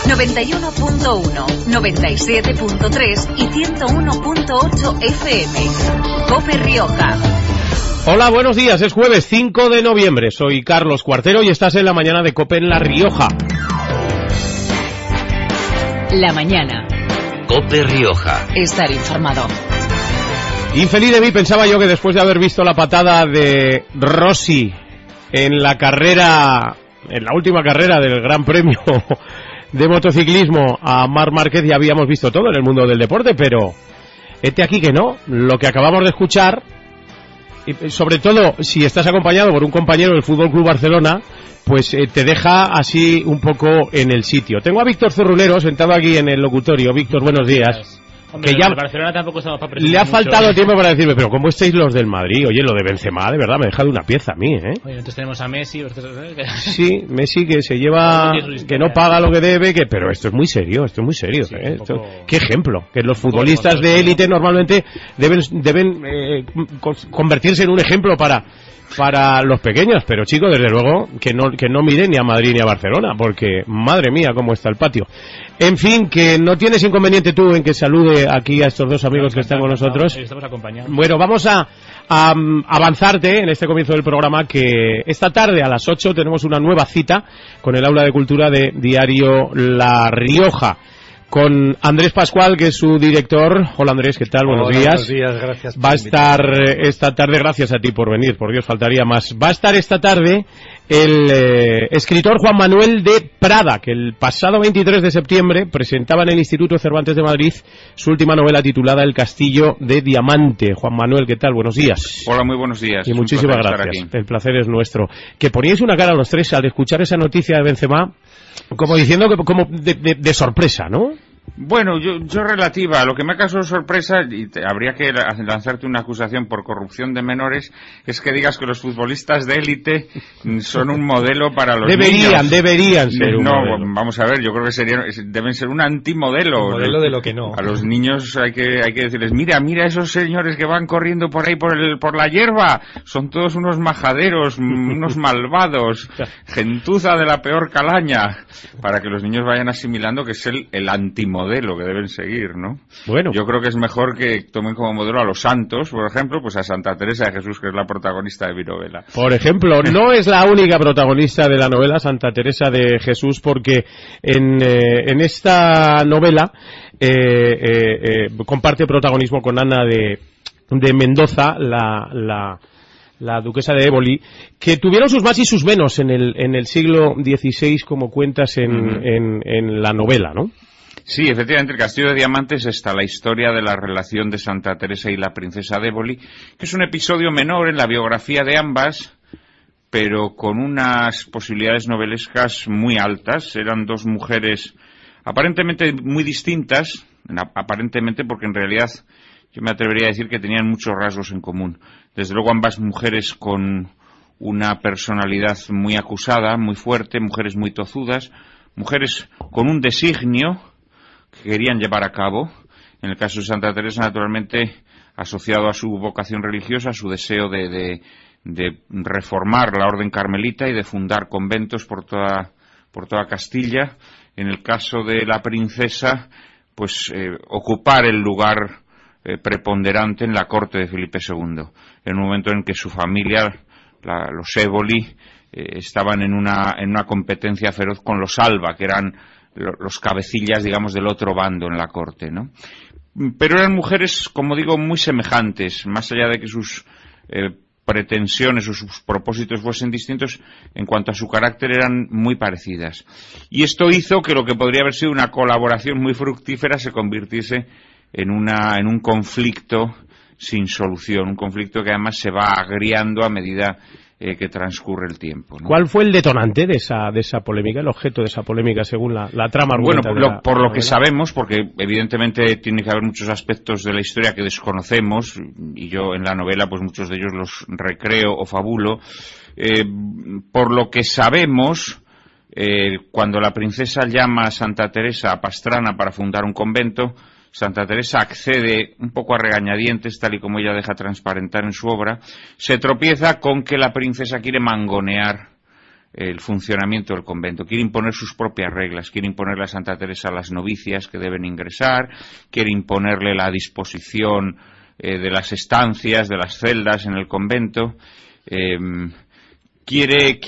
91.1, 97.3 y 101.8 FM. COPE Rioja. Hola, buenos días. Es jueves 5 de noviembre. Soy Carlos Cuartero y estás en la mañana de COPE en La Rioja. La mañana. COPE Rioja. Estar informado. Infeliz de mí, pensaba yo que después de haber visto la patada de Rossi en la carrera, en la última carrera del Gran Premio de motociclismo a Marc Márquez, ya habíamos visto todo en el mundo del deporte, pero este aquí que no, lo que acabamos de escuchar, y sobre todo si estás acompañado por un compañero del Fútbol Club Barcelona, pues te deja así un poco en el sitio. Tengo a Víctor Zurrunero sentado aquí en el locutorio. Víctor, buenos días. Hombre, que ya Barcelona tampoco estamos para presumir le ha mucho. faltado tiempo para decirme, pero ¿cómo estáis los del Madrid? Oye, lo de Benzema, de verdad, me ha dejado una pieza a mí, ¿eh? Oye, entonces tenemos a Messi. Sí, Messi que se lleva, que no paga lo que debe, pero esto es muy serio, sí, poco... ¿Qué ejemplo? Que los futbolistas de élite normalmente deben convertirse en un ejemplo para los pequeños, pero chicos, desde luego que no miren ni a Madrid ni a Barcelona, porque madre mía cómo está el patio. En fin, que no tienes inconveniente tú en que salude aquí a estos dos amigos que están con nosotros. Estamos acompañados. Bueno, vamos a avanzarte en este comienzo del programa, que esta tarde a las 8 tenemos una nueva cita con el Aula de Cultura de Diario La Rioja, con Andrés Pascual, que es su director. Hola Andrés, ¿qué tal? Buenos días. Buenos días, gracias. Va a estar esta tarde, gracias a ti por venir, por Dios, faltaría más. Va a estar esta tarde el escritor Juan Manuel de Prada, que el pasado 23 de septiembre presentaba en el Instituto Cervantes de Madrid su última novela titulada El Castillo de Diamante. Juan Manuel, ¿qué tal? Buenos días. Hola, muy buenos días. Y muchísimas gracias. El placer es nuestro. Que poníais una cara a los tres al escuchar esa noticia de Benzema, como diciendo que como de sorpresa, ¿no? Bueno, yo relativa, lo que me ha causado sorpresa, y habría que lanzarte una acusación por corrupción de menores, es que digas que los futbolistas de élite son un modelo para los niños. Deberían ser un modelo. Vamos a ver, yo creo que deben ser un antimodelo. Un modelo de lo que no. A los niños hay que decirles, mira esos señores que van corriendo por ahí por la hierba, son todos unos majaderos, unos malvados, gentuza de la peor calaña, para que los niños vayan asimilando que es el antimodelo que deben seguir, ¿no? Bueno. Yo creo que es mejor que tomen como modelo a los santos, por ejemplo, pues a Santa Teresa de Jesús, que es la protagonista de mi novela. Por ejemplo, no es la única protagonista de la novela Santa Teresa de Jesús, porque en esta novela comparte protagonismo con Ana de Mendoza, la duquesa de Éboli, que tuvieron sus más y sus menos en el siglo XVI, como cuentas en la novela, ¿no? Sí, efectivamente, el Castillo de Diamantes está la historia de la relación de Santa Teresa y la princesa de Éboli, que es un episodio menor en la biografía de ambas, pero con unas posibilidades novelescas muy altas. Eran dos mujeres aparentemente muy distintas, aparentemente porque en realidad yo me atrevería a decir que tenían muchos rasgos en común. Desde luego ambas mujeres con una personalidad muy acusada, muy fuerte, mujeres muy tozudas, mujeres con un designio que querían llevar a cabo. En el caso de Santa Teresa, naturalmente, asociado a su vocación religiosa, a su deseo de reformar la orden carmelita y de fundar conventos por toda Castilla. En el caso de la princesa, pues ocupar el lugar preponderante en la corte de Felipe II, en un momento en que su familia, los Éboli, estaban en una competencia feroz con los Alba, que eran los cabecillas, digamos, del otro bando en la corte, ¿no? Pero eran mujeres, como digo, muy semejantes, más allá de que sus pretensiones o sus propósitos fuesen distintos, en cuanto a su carácter eran muy parecidas. Y esto hizo que lo que podría haber sido una colaboración muy fructífera se convirtiese en un conflicto sin solución, un conflicto que además se va agriando a medida que transcurre el tiempo, ¿no? ¿Cuál fue el detonante de esa polémica, el objeto de esa polémica, según la trama argumental? Bueno, por lo que sabemos, porque evidentemente tiene que haber muchos aspectos de la historia que desconocemos, y yo en la novela pues muchos de ellos los recreo o fabulo. Por lo que sabemos, cuando la princesa llama a Santa Teresa a Pastrana para fundar un convento, Santa Teresa accede un poco a regañadientes, tal y como ella deja transparentar en su obra. Se tropieza con que la princesa quiere mangonear el funcionamiento del convento. Quiere imponer sus propias reglas, quiere imponerle a Santa Teresa las novicias que deben ingresar, quiere imponerle la disposición de las estancias, de las celdas en el convento, quiere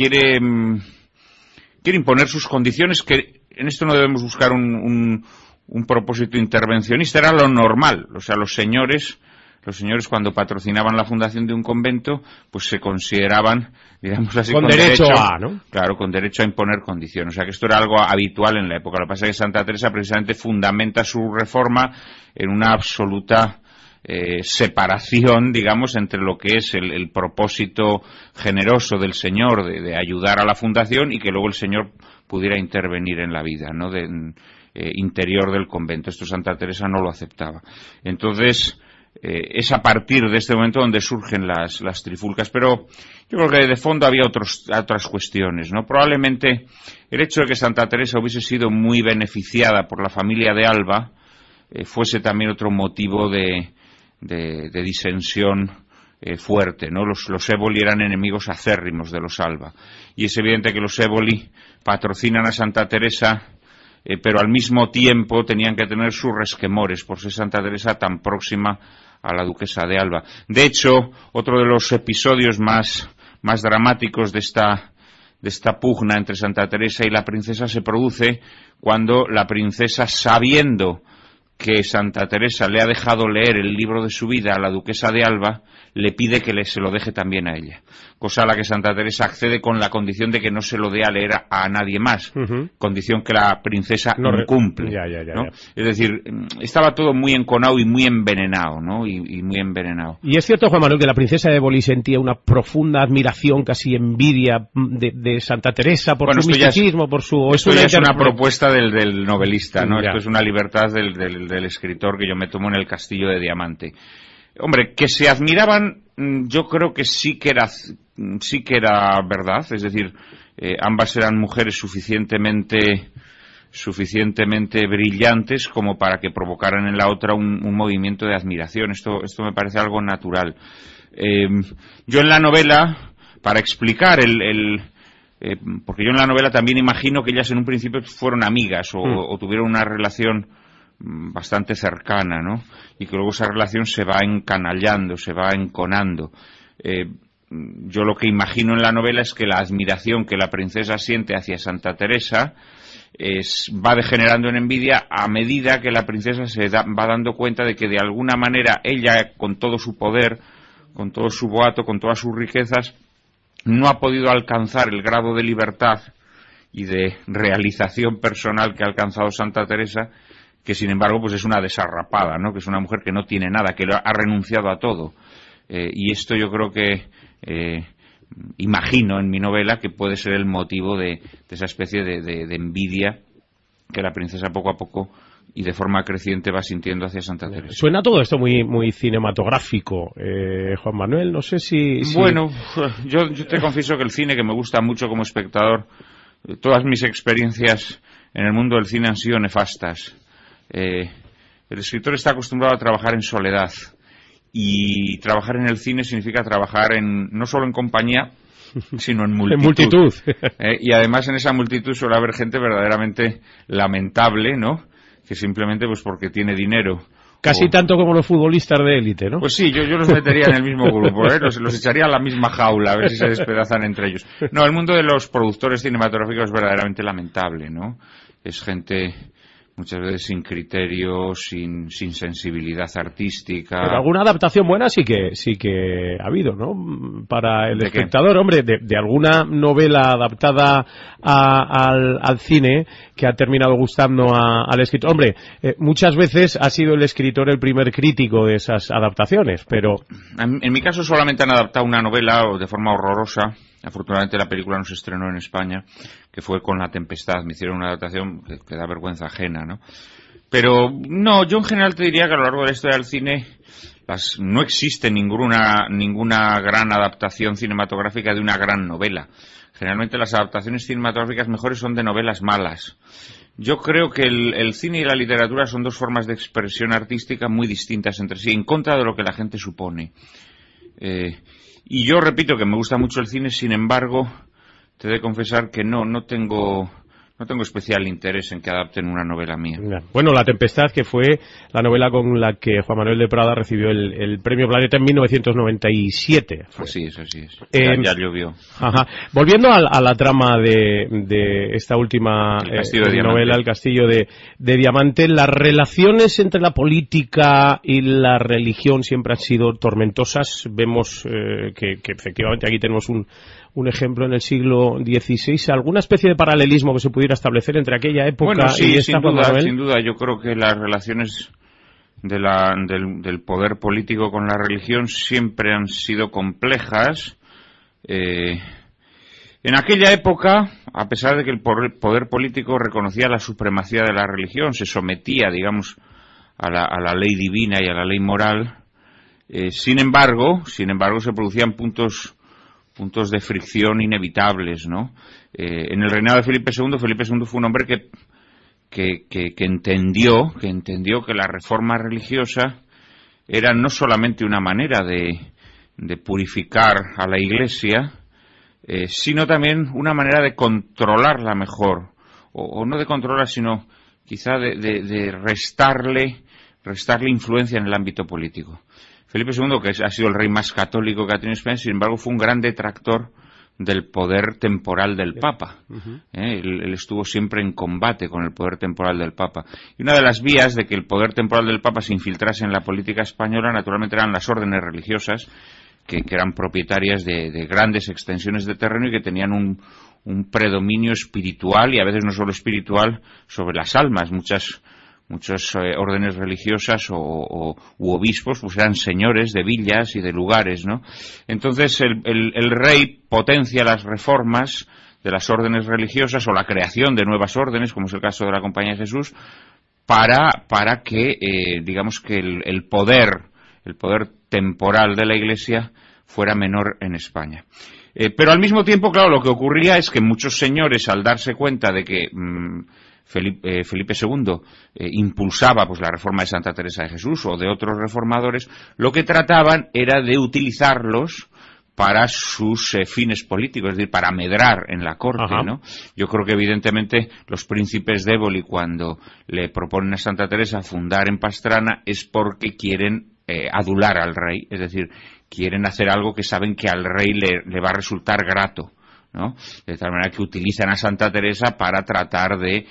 imponer sus condiciones, que en esto no debemos buscar un propósito intervencionista, era lo normal. O sea, los señores cuando patrocinaban la fundación de un convento, pues se consideraban, digamos así, con derecho a, ¿no? Claro, con derecho a imponer condiciones. O sea, que esto era algo habitual en la época. Lo que pasa es que Santa Teresa precisamente fundamenta su reforma en una absoluta separación, digamos, entre lo que es el propósito generoso del Señor de ayudar a la fundación y que luego el Señor pudiera intervenir en la vida, ¿no?, interior del convento. Esto Santa Teresa no lo aceptaba. Entonces, es a partir de este momento donde surgen las trifulcas, pero yo creo que de fondo había otras cuestiones, ¿no? Probablemente el hecho de que Santa Teresa hubiese sido muy beneficiada por la familia de Alba fuese también otro motivo de disensión fuerte, ¿no? Los Éboli eran enemigos acérrimos de los Alba, y es evidente que los Éboli patrocinan a Santa Teresa, pero al mismo tiempo tenían que tener sus resquemores por ser Santa Teresa tan próxima a la duquesa de Alba. De hecho, otro de los episodios más dramáticos de esta pugna entre Santa Teresa y la princesa se produce cuando la princesa, sabiendo que Santa Teresa le ha dejado leer el libro de su vida a la duquesa de Alba, le pide que se lo deje también a ella, cosa a la que Santa Teresa accede con la condición de que no se lo dé a leer a nadie más, condición que la princesa no incumple. ¿No? Es decir, estaba todo muy enconado y muy envenenado, ¿no? Y muy envenenado. Y es cierto, Juan Manuel, que la princesa de Éboli sentía una profunda admiración, casi envidia de Santa Teresa por su misticismo, por su... Esto ya es una propuesta del novelista, ¿no? Esto es una libertad del escritor que yo me tomo en El Castillo de Diamante. Hombre, que se admiraban, yo creo que sí que era verdad, es decir, ambas eran mujeres suficientemente brillantes como para que provocaran en la otra un movimiento de admiración. Esto me parece algo natural. Yo en la novela, para explicar porque yo en la novela también imagino que ellas en un principio fueron amigas o tuvieron una relación bastante cercana, ¿no? Y que luego esa relación se va encanallando, se va enconando. Yo lo que imagino en la novela es que la admiración que la princesa siente hacia Santa Teresa va degenerando en envidia a medida que la princesa va dando cuenta de que de alguna manera ella, con todo su poder, con todo su boato, con todas sus riquezas, no ha podido alcanzar el grado de libertad y de realización personal que ha alcanzado Santa Teresa, que sin embargo pues es una desarrapada, ¿no? Que es una mujer que no tiene nada, que ha renunciado a todo. Y esto yo creo que imagino en mi novela que puede ser el motivo de esa especie de envidia que la princesa poco a poco y de forma creciente va sintiendo hacia Santa Teresa. Suena todo esto muy cinematográfico, Juan Manuel, no sé si... Bueno, yo te confieso que el cine, que me gusta mucho como espectador, todas mis experiencias en el mundo del cine han sido nefastas. El escritor está acostumbrado a trabajar en soledad, y trabajar en el cine significa trabajar no solo en compañía, sino en multitud. En multitud. Y además en esa multitud suele haber gente verdaderamente lamentable, ¿no? Que simplemente pues porque tiene dinero. Casi tanto como los futbolistas de élite, ¿no? Pues sí, yo los metería en el mismo grupo, ¿eh? Los echaría a la misma jaula, a ver si se despedazan entre ellos. No, el mundo de los productores cinematográficos es verdaderamente lamentable, ¿no? Es gente muchas veces sin criterio, sin sensibilidad artística. Pero alguna adaptación buena sí que ha habido, ¿no? Para el espectador, hombre, de alguna novela adaptada al cine que ha terminado gustando al escritor. Hombre, muchas veces ha sido el escritor el primer crítico de esas adaptaciones, pero... En mi caso solamente han adaptado una novela de forma horrorosa. Afortunadamente la película no se estrenó en España, que fue Con la tempestad. Me hicieron una adaptación que da vergüenza ajena, ¿no? Pero no, yo en general te diría que a lo largo de la historia del cine no existe ninguna gran adaptación cinematográfica de una gran novela. Generalmente las adaptaciones cinematográficas mejores son de novelas malas. Yo creo que el cine y la literatura son dos formas de expresión artística muy distintas entre sí, en contra de lo que la gente supone. Y yo repito que me gusta mucho el cine, sin embargo, te he de confesar que no tengo especial interés en que adapten una novela mía. Bueno, La Tempestad, que fue la novela con la que Juan Manuel de Prada recibió el Premio Planeta en 1997. Así es. Ya llovió. Ajá. Volviendo a la trama de esta última novela, El Castillo de Diamante, las relaciones entre la política y la religión siempre han sido tormentosas. Vemos que efectivamente aquí tenemos un ejemplo en el siglo XVI, alguna especie de paralelismo que se pudiera establecer entre aquella época y esta. Sin duda, yo creo que las relaciones del poder político con la religión siempre han sido complejas. En aquella época, a pesar de que el poder político reconocía la supremacía de la religión, se sometía, digamos, a la ley divina y a la ley moral, sin embargo, se producían puntos de fricción inevitables, ¿no? En el reinado de Felipe II fue un hombre que entendió que la reforma religiosa era no solamente una manera de purificar a la Iglesia, sino también una manera de controlarla mejor, o no de controlarla, sino quizá de restarle influencia en el ámbito político. Felipe II, que ha sido el rey más católico que ha tenido España, sin embargo, fue un gran detractor del poder temporal del Papa. Él estuvo siempre en combate con el poder temporal del Papa. Y una de las vías de que el poder temporal del Papa se infiltrase en la política española, naturalmente, eran las órdenes religiosas, que eran propietarias de grandes extensiones de terreno y que tenían un predominio espiritual, y a veces no solo espiritual, sobre las almas. Muchas órdenes religiosas u obispos pues eran señores de villas y de lugares, ¿no? Entonces el rey potencia las reformas de las órdenes religiosas o la creación de nuevas órdenes, como es el caso de la Compañía de Jesús, para que digamos que el poder temporal de la Iglesia fuera menor en España. Pero al mismo tiempo, claro, lo que ocurría es que muchos señores, al darse cuenta de que Felipe II impulsaba pues la reforma de Santa Teresa de Jesús o de otros reformadores, lo que trataban era de utilizarlos para sus fines políticos, es decir, para medrar en la corte, ¿no? Yo creo que evidentemente los príncipes de Éboli, cuando le proponen a Santa Teresa fundar en Pastrana, es porque quieren adular al rey, es decir, quieren hacer algo que saben que al rey le va a resultar grato, ¿no? De tal manera que utilizan a Santa Teresa para tratar de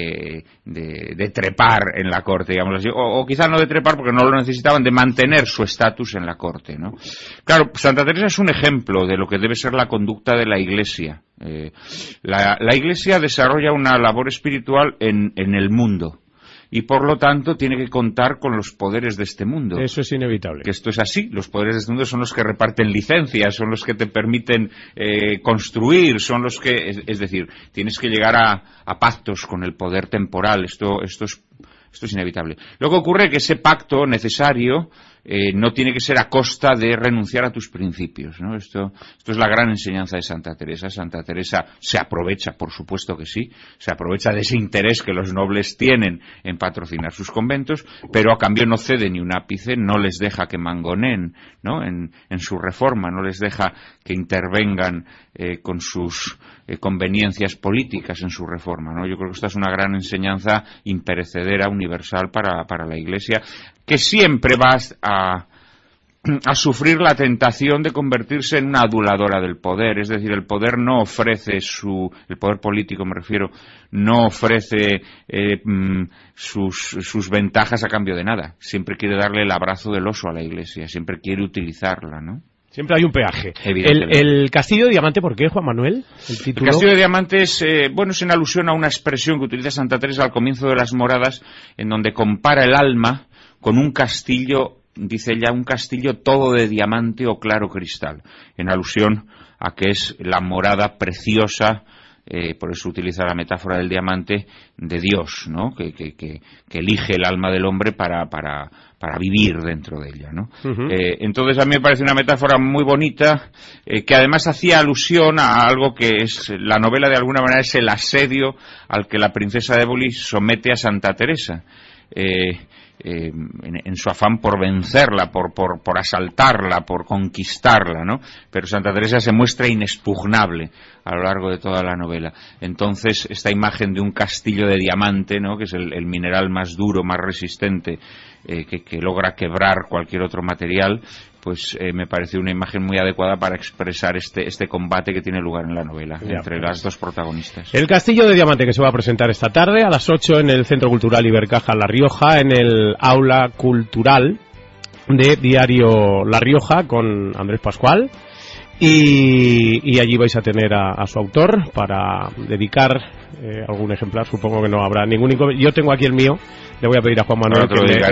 trepar en la corte, digamos así, o quizá no de trepar porque no lo necesitaban, de mantener su estatus en la corte, ¿no? Claro, Santa Teresa es un ejemplo de lo que debe ser la conducta de la Iglesia. La Iglesia desarrolla una labor espiritual en el mundo. Y por lo tanto tiene que contar con los poderes de este mundo. Eso es inevitable. Que esto es así. Los poderes de este mundo son los que reparten licencias, son los que te permiten construir, son los que, es decir, tienes que llegar a pactos con el poder temporal. Esto es inevitable. Lo que ocurre es que ese pacto necesario no tiene que ser a costa de renunciar a tus principios, ¿no? Esto es la gran enseñanza de Santa Teresa. Santa Teresa se aprovecha, por supuesto que sí, se aprovecha de ese interés que los nobles tienen en patrocinar sus conventos, pero a cambio no cede ni un ápice, no les deja que mangoneen, ¿no? En su reforma, no les deja que intervengan con sus conveniencias políticas en su reforma, ¿no? Yo creo que esta es una gran enseñanza imperecedera, universal para la Iglesia, que siempre va a sufrir la tentación de convertirse en una aduladora del poder. Es decir, el poder no ofrece el poder político me refiero, no ofrece sus ventajas a cambio de nada. Siempre quiere darle el abrazo del oso a la Iglesia, siempre quiere utilizarla, ¿no? Siempre hay un peaje. El Castillo de Diamante, ¿por qué, Juan Manuel? El Castillo de Diamante es en alusión a una expresión que utiliza Santa Teresa al comienzo de las Moradas, en donde compara el alma con un castillo, dice ella, un castillo todo de diamante o claro cristal, en alusión a que es la morada preciosa, por eso utiliza la metáfora del diamante, de Dios, ¿no? Que elige el alma del hombre para vivir dentro de ella, ¿no? Entonces a mí me parece una metáfora muy bonita, que además hacía alusión a algo que es la novela, de alguna manera es el asedio al que la princesa de Éboli somete a Santa Teresa. En su afán por vencerla, por asaltarla, por conquistarla, ¿no? Pero Santa Teresa se muestra inexpugnable a lo largo de toda la novela. Entonces, esta imagen de un castillo de diamante, ¿no?, que es el mineral más duro, más resistente, que logra quebrar cualquier otro material, pues me pareció una imagen muy adecuada para expresar este combate que tiene lugar en la novela entre las dos protagonistas. El Castillo de Diamante, que se va a presentar esta tarde a las 8 en el Centro Cultural Ibercaja La Rioja, en el Aula Cultural de Diario La Rioja, con Andrés Pascual, y allí vais a tener a su autor para dedicar algún ejemplar. Supongo que no habrá ningún inconveniente. Yo tengo aquí el mío. Le voy a pedir a Juan Manuel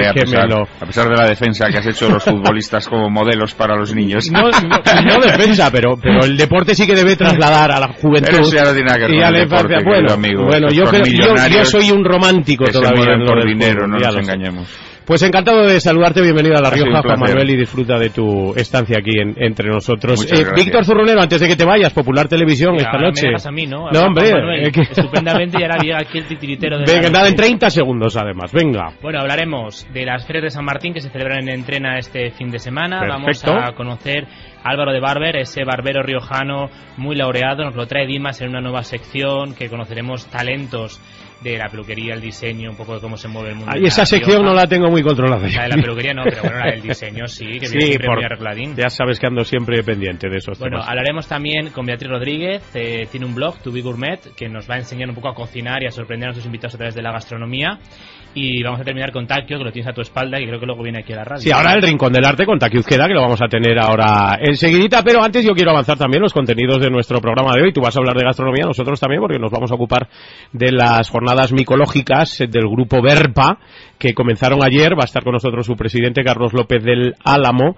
a pesar de la defensa que has hecho de los futbolistas como modelos para los niños. No defensa, pero el deporte sí que debe trasladar a la juventud. Pero eso ya no tiene nada que ver con el deporte, bueno, yo soy un romántico que todavía. Se mueven por dinero, no nos engañemos. Pues encantado de saludarte, bienvenido a La Rioja, Juan Manuel, y disfruta de tu estancia aquí entre nosotros. Víctor Zurrunero, antes de que te vayas, Popular Televisión, esta noche. Me dejas a mí, ¿no? No, hombre. Estupendamente, y ahora llega aquí el titiritero de... Venga, nada, en 30 segundos además, venga. Bueno, hablaremos de las ferias de San Martín que se celebran en Entrena este fin de semana. Perfecto. Vamos a conocer a Álvaro de Barber, ese barbero riojano muy laureado. Nos lo trae Dimas en una nueva sección que conoceremos talentos de la peluquería, el diseño, un poco de cómo se mueve el mundo. Esa sección no la tengo muy controlada. La de la peluquería no, pero bueno, la del diseño sí, que viene siempre muy arregladín. Ya sabes que ando siempre pendiente de esos temas. Bueno, hablaremos también con Beatriz Rodríguez, tiene un blog, To Be Gourmet, que nos va a enseñar un poco a cocinar y a sorprender a nuestros invitados a través de la gastronomía. Y vamos a terminar con Takio, que lo tienes a tu espalda, y creo que luego viene aquí a la radio. Sí, ahora el Rincón del Arte con Takio Uzqueda, que lo vamos a tener ahora enseguidita, pero antes yo quiero avanzar también los contenidos de nuestro programa de hoy. Tú vas a hablar de gastronomía, nosotros también, porque nos vamos a ocupar de las jornadas micológicas del grupo Verpa, que comenzaron ayer. Va a estar con nosotros su presidente, Carlos López del Amo.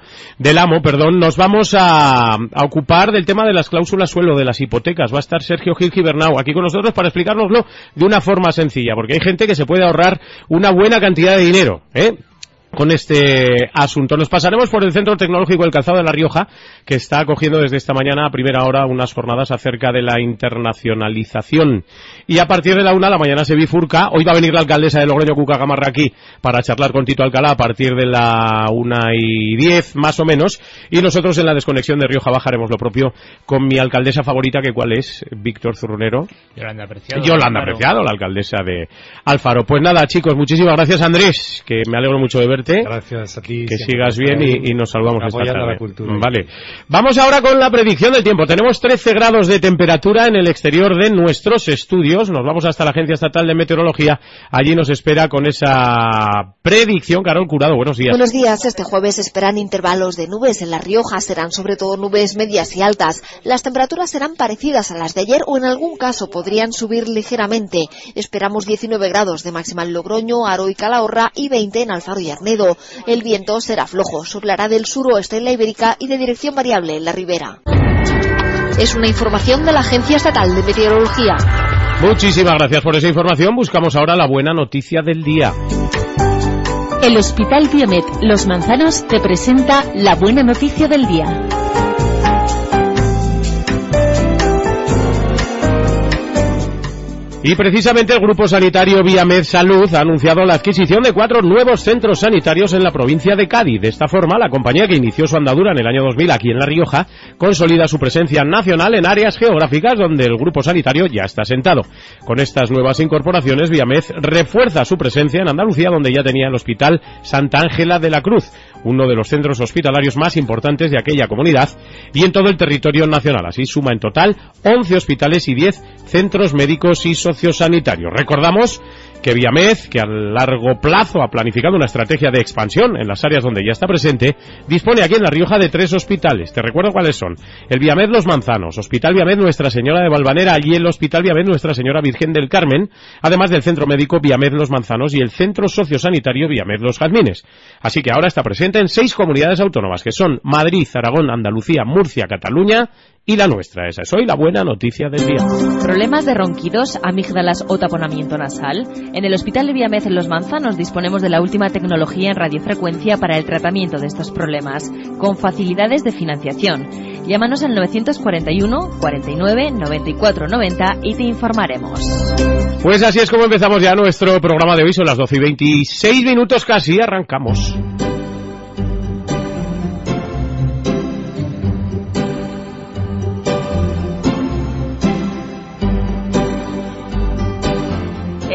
Nos vamos a ocupar del tema de las cláusulas suelo, de las hipotecas. Va a estar Sergio Gil Gibernau aquí con nosotros para explicárnoslo de una forma sencilla, porque hay gente que se puede ahorrar una buena cantidad de dinero, con este asunto. Nos pasaremos por el Centro Tecnológico del Calzado de La Rioja, que está acogiendo desde esta mañana a primera hora unas jornadas acerca de la internacionalización. Y a partir de la 1 la mañana se bifurca. Hoy va a venir la alcaldesa de Logroño, Cuca Gamarra, aquí para charlar con Tito Alcalá a partir de la 1:10 más o menos. Y nosotros en la desconexión de Rioja Baja haremos lo propio con mi alcaldesa favorita, que ¿cuál es? Víctor Zurrunero. Yolanda Apreciado, la alcaldesa de Alfaro. Pues nada, chicos, muchísimas gracias, Andrés, que me alegro mucho de verte. Gracias a ti. Que sigas bien y nos saludamos esta tarde. La cultura. Vale. Vamos ahora con la predicción del tiempo. Tenemos 13 grados de temperatura en el exterior de nuestros estudios. Nos vamos hasta la Agencia Estatal de Meteorología. Allí nos espera con esa predicción Carol Curado. Buenos días. Buenos días. Este jueves esperan intervalos de nubes. En La Rioja serán sobre todo nubes medias y altas. Las temperaturas serán parecidas a las de ayer o en algún caso podrían subir ligeramente. Esperamos 19 grados de máxima en Logroño, Haro y Calahorra y 20 en Alfaro y Arnedo. El viento será flojo, soplará del suroeste en la Ibérica y de dirección variable en la Ribera. Es una información de la Agencia Estatal de Meteorología. Muchísimas gracias por esa información. Buscamos ahora la buena noticia del día. El Hospital Biomet Los Manzanos te presenta la buena noticia del día. Y precisamente el Grupo Sanitario Viamed Salud ha anunciado la adquisición de 4 nuevos centros sanitarios en la provincia de Cádiz. De esta forma, la compañía, que inició su andadura en el año 2000 aquí en La Rioja, consolida su presencia nacional en áreas geográficas donde el Grupo Sanitario ya está asentado. Con estas nuevas incorporaciones, Viamed refuerza su presencia en Andalucía, donde ya tenía el Hospital Santa Ángela de la Cruz, uno de los centros hospitalarios más importantes de aquella comunidad, y en todo el territorio nacional. Así suma en total 11 hospitales y 10 centros médicos y sociosanitarios. Recordamos que Viamed, que a largo plazo ha planificado una estrategia de expansión en las áreas donde ya está presente, dispone aquí en La Rioja de 3 hospitales. Te recuerdo cuáles son: el Viamed Los Manzanos, Hospital Viamed Nuestra Señora de Valvanera y el Hospital Viamed Nuestra Señora Virgen del Carmen, además del Centro Médico Viamed Los Manzanos y el Centro Sociosanitario Viamed Los Jazmines. Así que ahora está presente en 6 comunidades autónomas, que son Madrid, Aragón, Andalucía, Murcia, Cataluña y la nuestra. Esa es hoy la buena noticia del día. ¿Problemas de ronquidos, amígdalas o taponamiento nasal? En el Hospital de Viamed en Los Manzanos disponemos de la última tecnología en radiofrecuencia para el tratamiento de estos problemas, con facilidades de financiación. Llámanos al 941 49 94 90 y te informaremos. Pues así es como empezamos ya nuestro programa de hoy. Son las 12:26 casi. Arrancamos.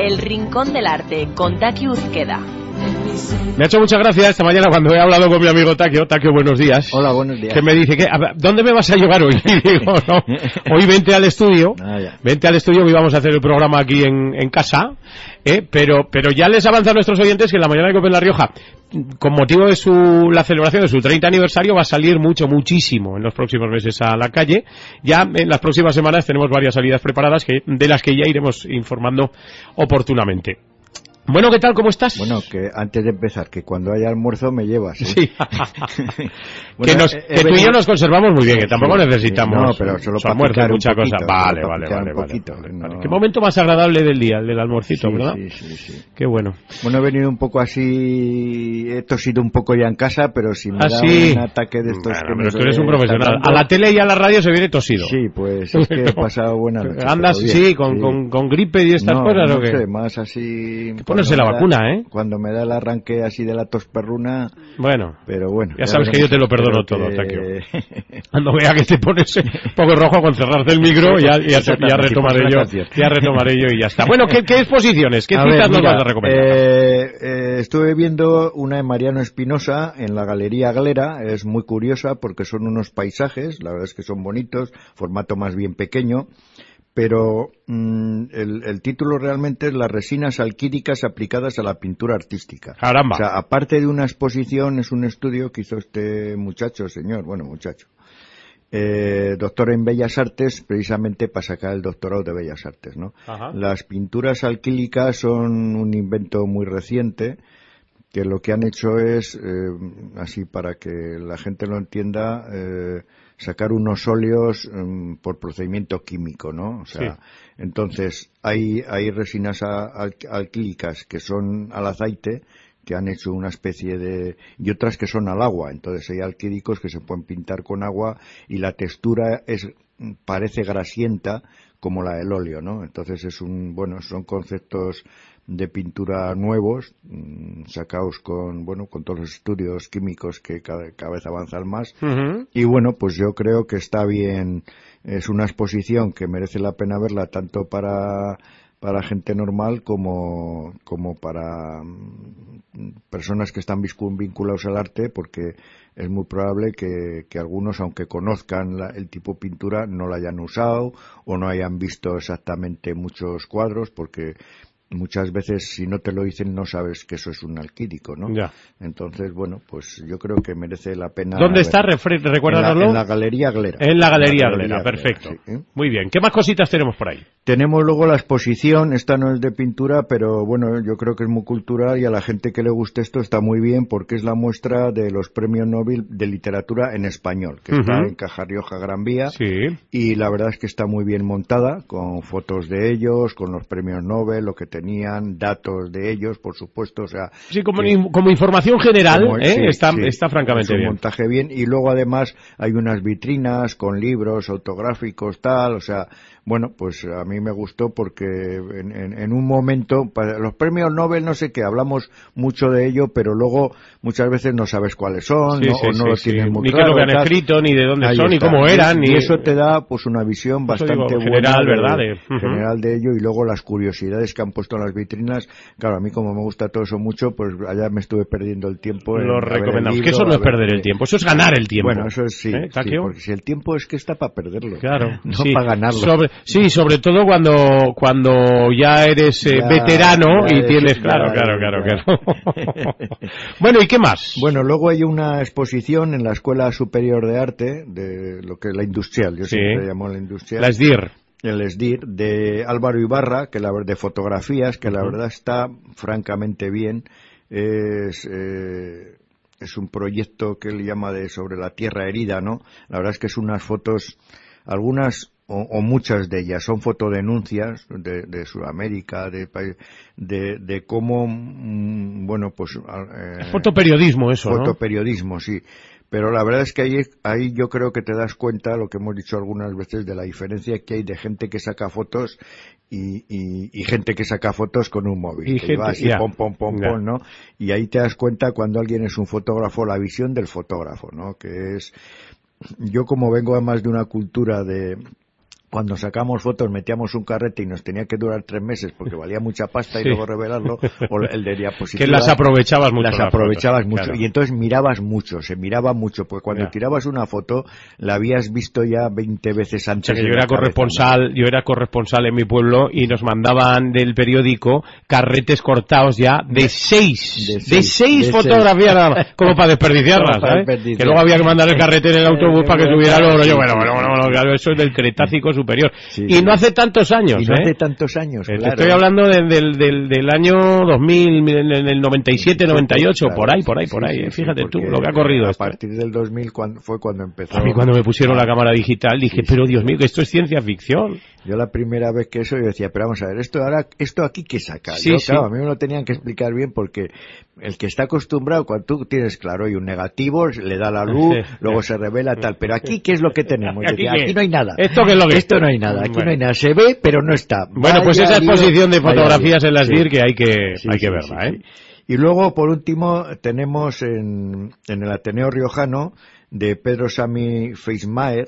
El Rincón del Arte, con Taki Uzqueda. Me ha hecho mucha gracia esta mañana cuando he hablado con mi amigo Takio. Takio, buenos días. Hola, buenos días. Que me dice, ¿dónde me vas a llevar hoy? Y digo, no, hoy vente al estudio. Vente al estudio, que íbamos a hacer el programa aquí en casa. Pero ya les avanza a nuestros oyentes que en la mañana de COPE en La Rioja, con motivo de la celebración de su 30 aniversario, va a salir muchísimo en los próximos meses a la calle. Ya en las próximas semanas tenemos varias salidas preparadas de las que ya iremos informando oportunamente. Bueno, ¿qué tal? ¿Cómo estás? Bueno, que antes de empezar, que cuando haya almuerzo me llevas, ¿eh? Sí. Bueno, que tú y yo nos conservamos muy bien, que tampoco necesitamos no, pero solo para almuerzo y mucha poquito, cosa. Vale. No. Qué momento más agradable del día, el del almuercito, ¿verdad? Sí. Qué bueno. Bueno, he venido un poco así, he tosido un poco ya en casa, pero si me da un ataque de estos... Bueno, pero tú eres un profesional. A la tele y a la radio se viene tosido. Sí, pues es que he pasado buena noche. ¿Andas, con gripe y estas cosas o qué? No sé, más así... Ponerse la vacuna, ¿eh? Cuando me da el arranque así de la tos perruna... Bueno. Pero bueno. Ya sabes que yo te lo perdono todo, Takio. Cuando vea que te pones un poco rojo con cerrarte el micro, ya retomaré yo y ya está. Bueno, ¿qué exposiciones? ¿Qué citas nos vas a recomendar? Estuve viendo una de Mariano Espinosa en la Galería Glera. Es muy curiosa porque son unos paisajes, la verdad es que son bonitos, formato más bien pequeño. Pero el título realmente es Las resinas alquílicas aplicadas a la pintura artística. ¡Caramba! O sea, aparte de una exposición, es un estudio que hizo este muchacho, doctor en Bellas Artes, precisamente para sacar el doctorado de Bellas Artes, ¿no? Ajá. Las pinturas alquílicas son un invento muy reciente, que lo que han hecho es, así para que la gente lo entienda, sacar unos óleos por procedimiento químico, ¿no? O sea, entonces hay resinas alquílicas que son al aceite, que han hecho una especie de... y otras que son al agua. Entonces hay alquílicos que se pueden pintar con agua y la textura parece grasienta como la del óleo, ¿no? Entonces son conceptos de pintura nuevos, sacados con todos los estudios químicos que cada vez avanzan más. Uh-huh. Y bueno, pues yo creo que está bien, es una exposición que merece la pena verla tanto para gente normal como para personas que están vinculados al arte, porque es muy probable que algunos, aunque conozcan el tipo de pintura, no la hayan usado o no hayan visto exactamente muchos cuadros, porque muchas veces, si no te lo dicen, no sabes que eso es un alquílico, ¿no? Ya. Entonces, bueno, pues yo creo que merece la pena... ¿Dónde está? Recuérdanoslo. En la Galería Glera. En la Galería Glera, perfecto. Sí. Muy bien. ¿Qué más cositas tenemos por ahí? Tenemos luego la exposición, esta no es de pintura, pero bueno, yo creo que es muy cultural y a la gente que le guste esto está muy bien, porque es la muestra de los premios Nobel de literatura en español, que está en Caja Rioja Gran Vía. Sí. Y la verdad es que está muy bien montada, con fotos de ellos, con los premios Nobel, lo que tenían, datos de ellos, por supuesto, o sea... Sí, como información general, está francamente bien. Un montaje bien, y luego además hay unas vitrinas con libros autográficos, tal, o sea... Bueno, pues a mí me gustó porque en un momento, para los premios Nobel, no sé qué, hablamos mucho de ello, pero luego muchas veces no sabes cuáles son, o no lo tienes muy claro. Ni qué es lo que han escrito, ni de dónde son, ni cómo eran. Y eso te da pues una visión bastante general, buena, ¿verdad? General de ello, y luego las curiosidades que han puesto en las vitrinas. Claro, a mí como me gusta todo eso mucho, pues allá me estuve perdiendo el tiempo. Lo recomendamos, que eso no es perder el tiempo, eso es ganar el tiempo. Bueno, eso es sí, porque si el tiempo es que está para perderlo, claro, no para ganarlo. Sobre todo cuando ya eres veterano y tienes... Claro. Bueno, ¿y qué más? Bueno, luego hay una exposición en la Escuela Superior de Arte, de lo que es la industrial, yo siempre llamo la industrial. La SDIR. El SDIR, de Álvaro Ibarra, de fotografías, que la verdad está francamente bien. Es un proyecto que él llama sobre la tierra herida, ¿no? La verdad es que es unas fotos, algunas... O muchas de ellas son fotodenuncias de Sudamérica, de cómo, bueno, pues... es fotoperiodismo eso, ¿no? Fotoperiodismo, sí. Pero la verdad es que ahí yo creo que te das cuenta, lo que hemos dicho algunas veces, de la diferencia que hay de gente que saca fotos y gente que saca fotos con un móvil. Y que va así, pom, ¿no? Y ahí te das cuenta cuando alguien es un fotógrafo, la visión del fotógrafo, ¿no? Que es... Yo como vengo además de una cultura de cuando sacamos fotos metíamos un carrete y nos tenía que durar 3 meses porque valía mucha pasta y luego revelarlo, o el de diapositiva. Que las aprovechabas mucho. Las aprovechabas mucho, claro. Y entonces mirabas mucho, se miraba mucho, porque cuando tirabas una foto la habías visto ya 20 veces antes. O sea, que yo era corresponsal en mi pueblo y nos mandaban del periódico carretes cortados ya de 6 fotografías nada más, como para desperdiciarlas, ¿sabes? Que luego había que mandar el carrete en el autobús para que subiera luego. Bueno, eso es del Cretácico superior. Sí, y no hace tantos años, y no hace tantos años, Te claro. estoy hablando del año 2000, en el 97, 98, claro, por ahí. Sí, fíjate tú lo que ha corrido esto. A partir del 2000 fue cuando empezó. A mí cuando me pusieron la cámara digital dije, pero Dios mío, que esto es ciencia ficción. Yo la primera vez que yo decía, pero vamos a ver, esto aquí que saca. Claro, a mí me lo tenían que explicar bien porque el que está acostumbrado, cuando tú tienes, claro, y un negativo, le da la luz, luego se revela tal, pero aquí ¿qué es lo que tenemos? Decía, aquí no hay nada. ¿Esto qué es lo que? Esto no hay nada, aquí no hay nada. Se ve, pero no está. Bueno, pues esa exposición de fotografías en las DIR que hay que verla, ¿eh? Y luego, por último, tenemos en el Ateneo Riojano de Pedro Sami Feismaer,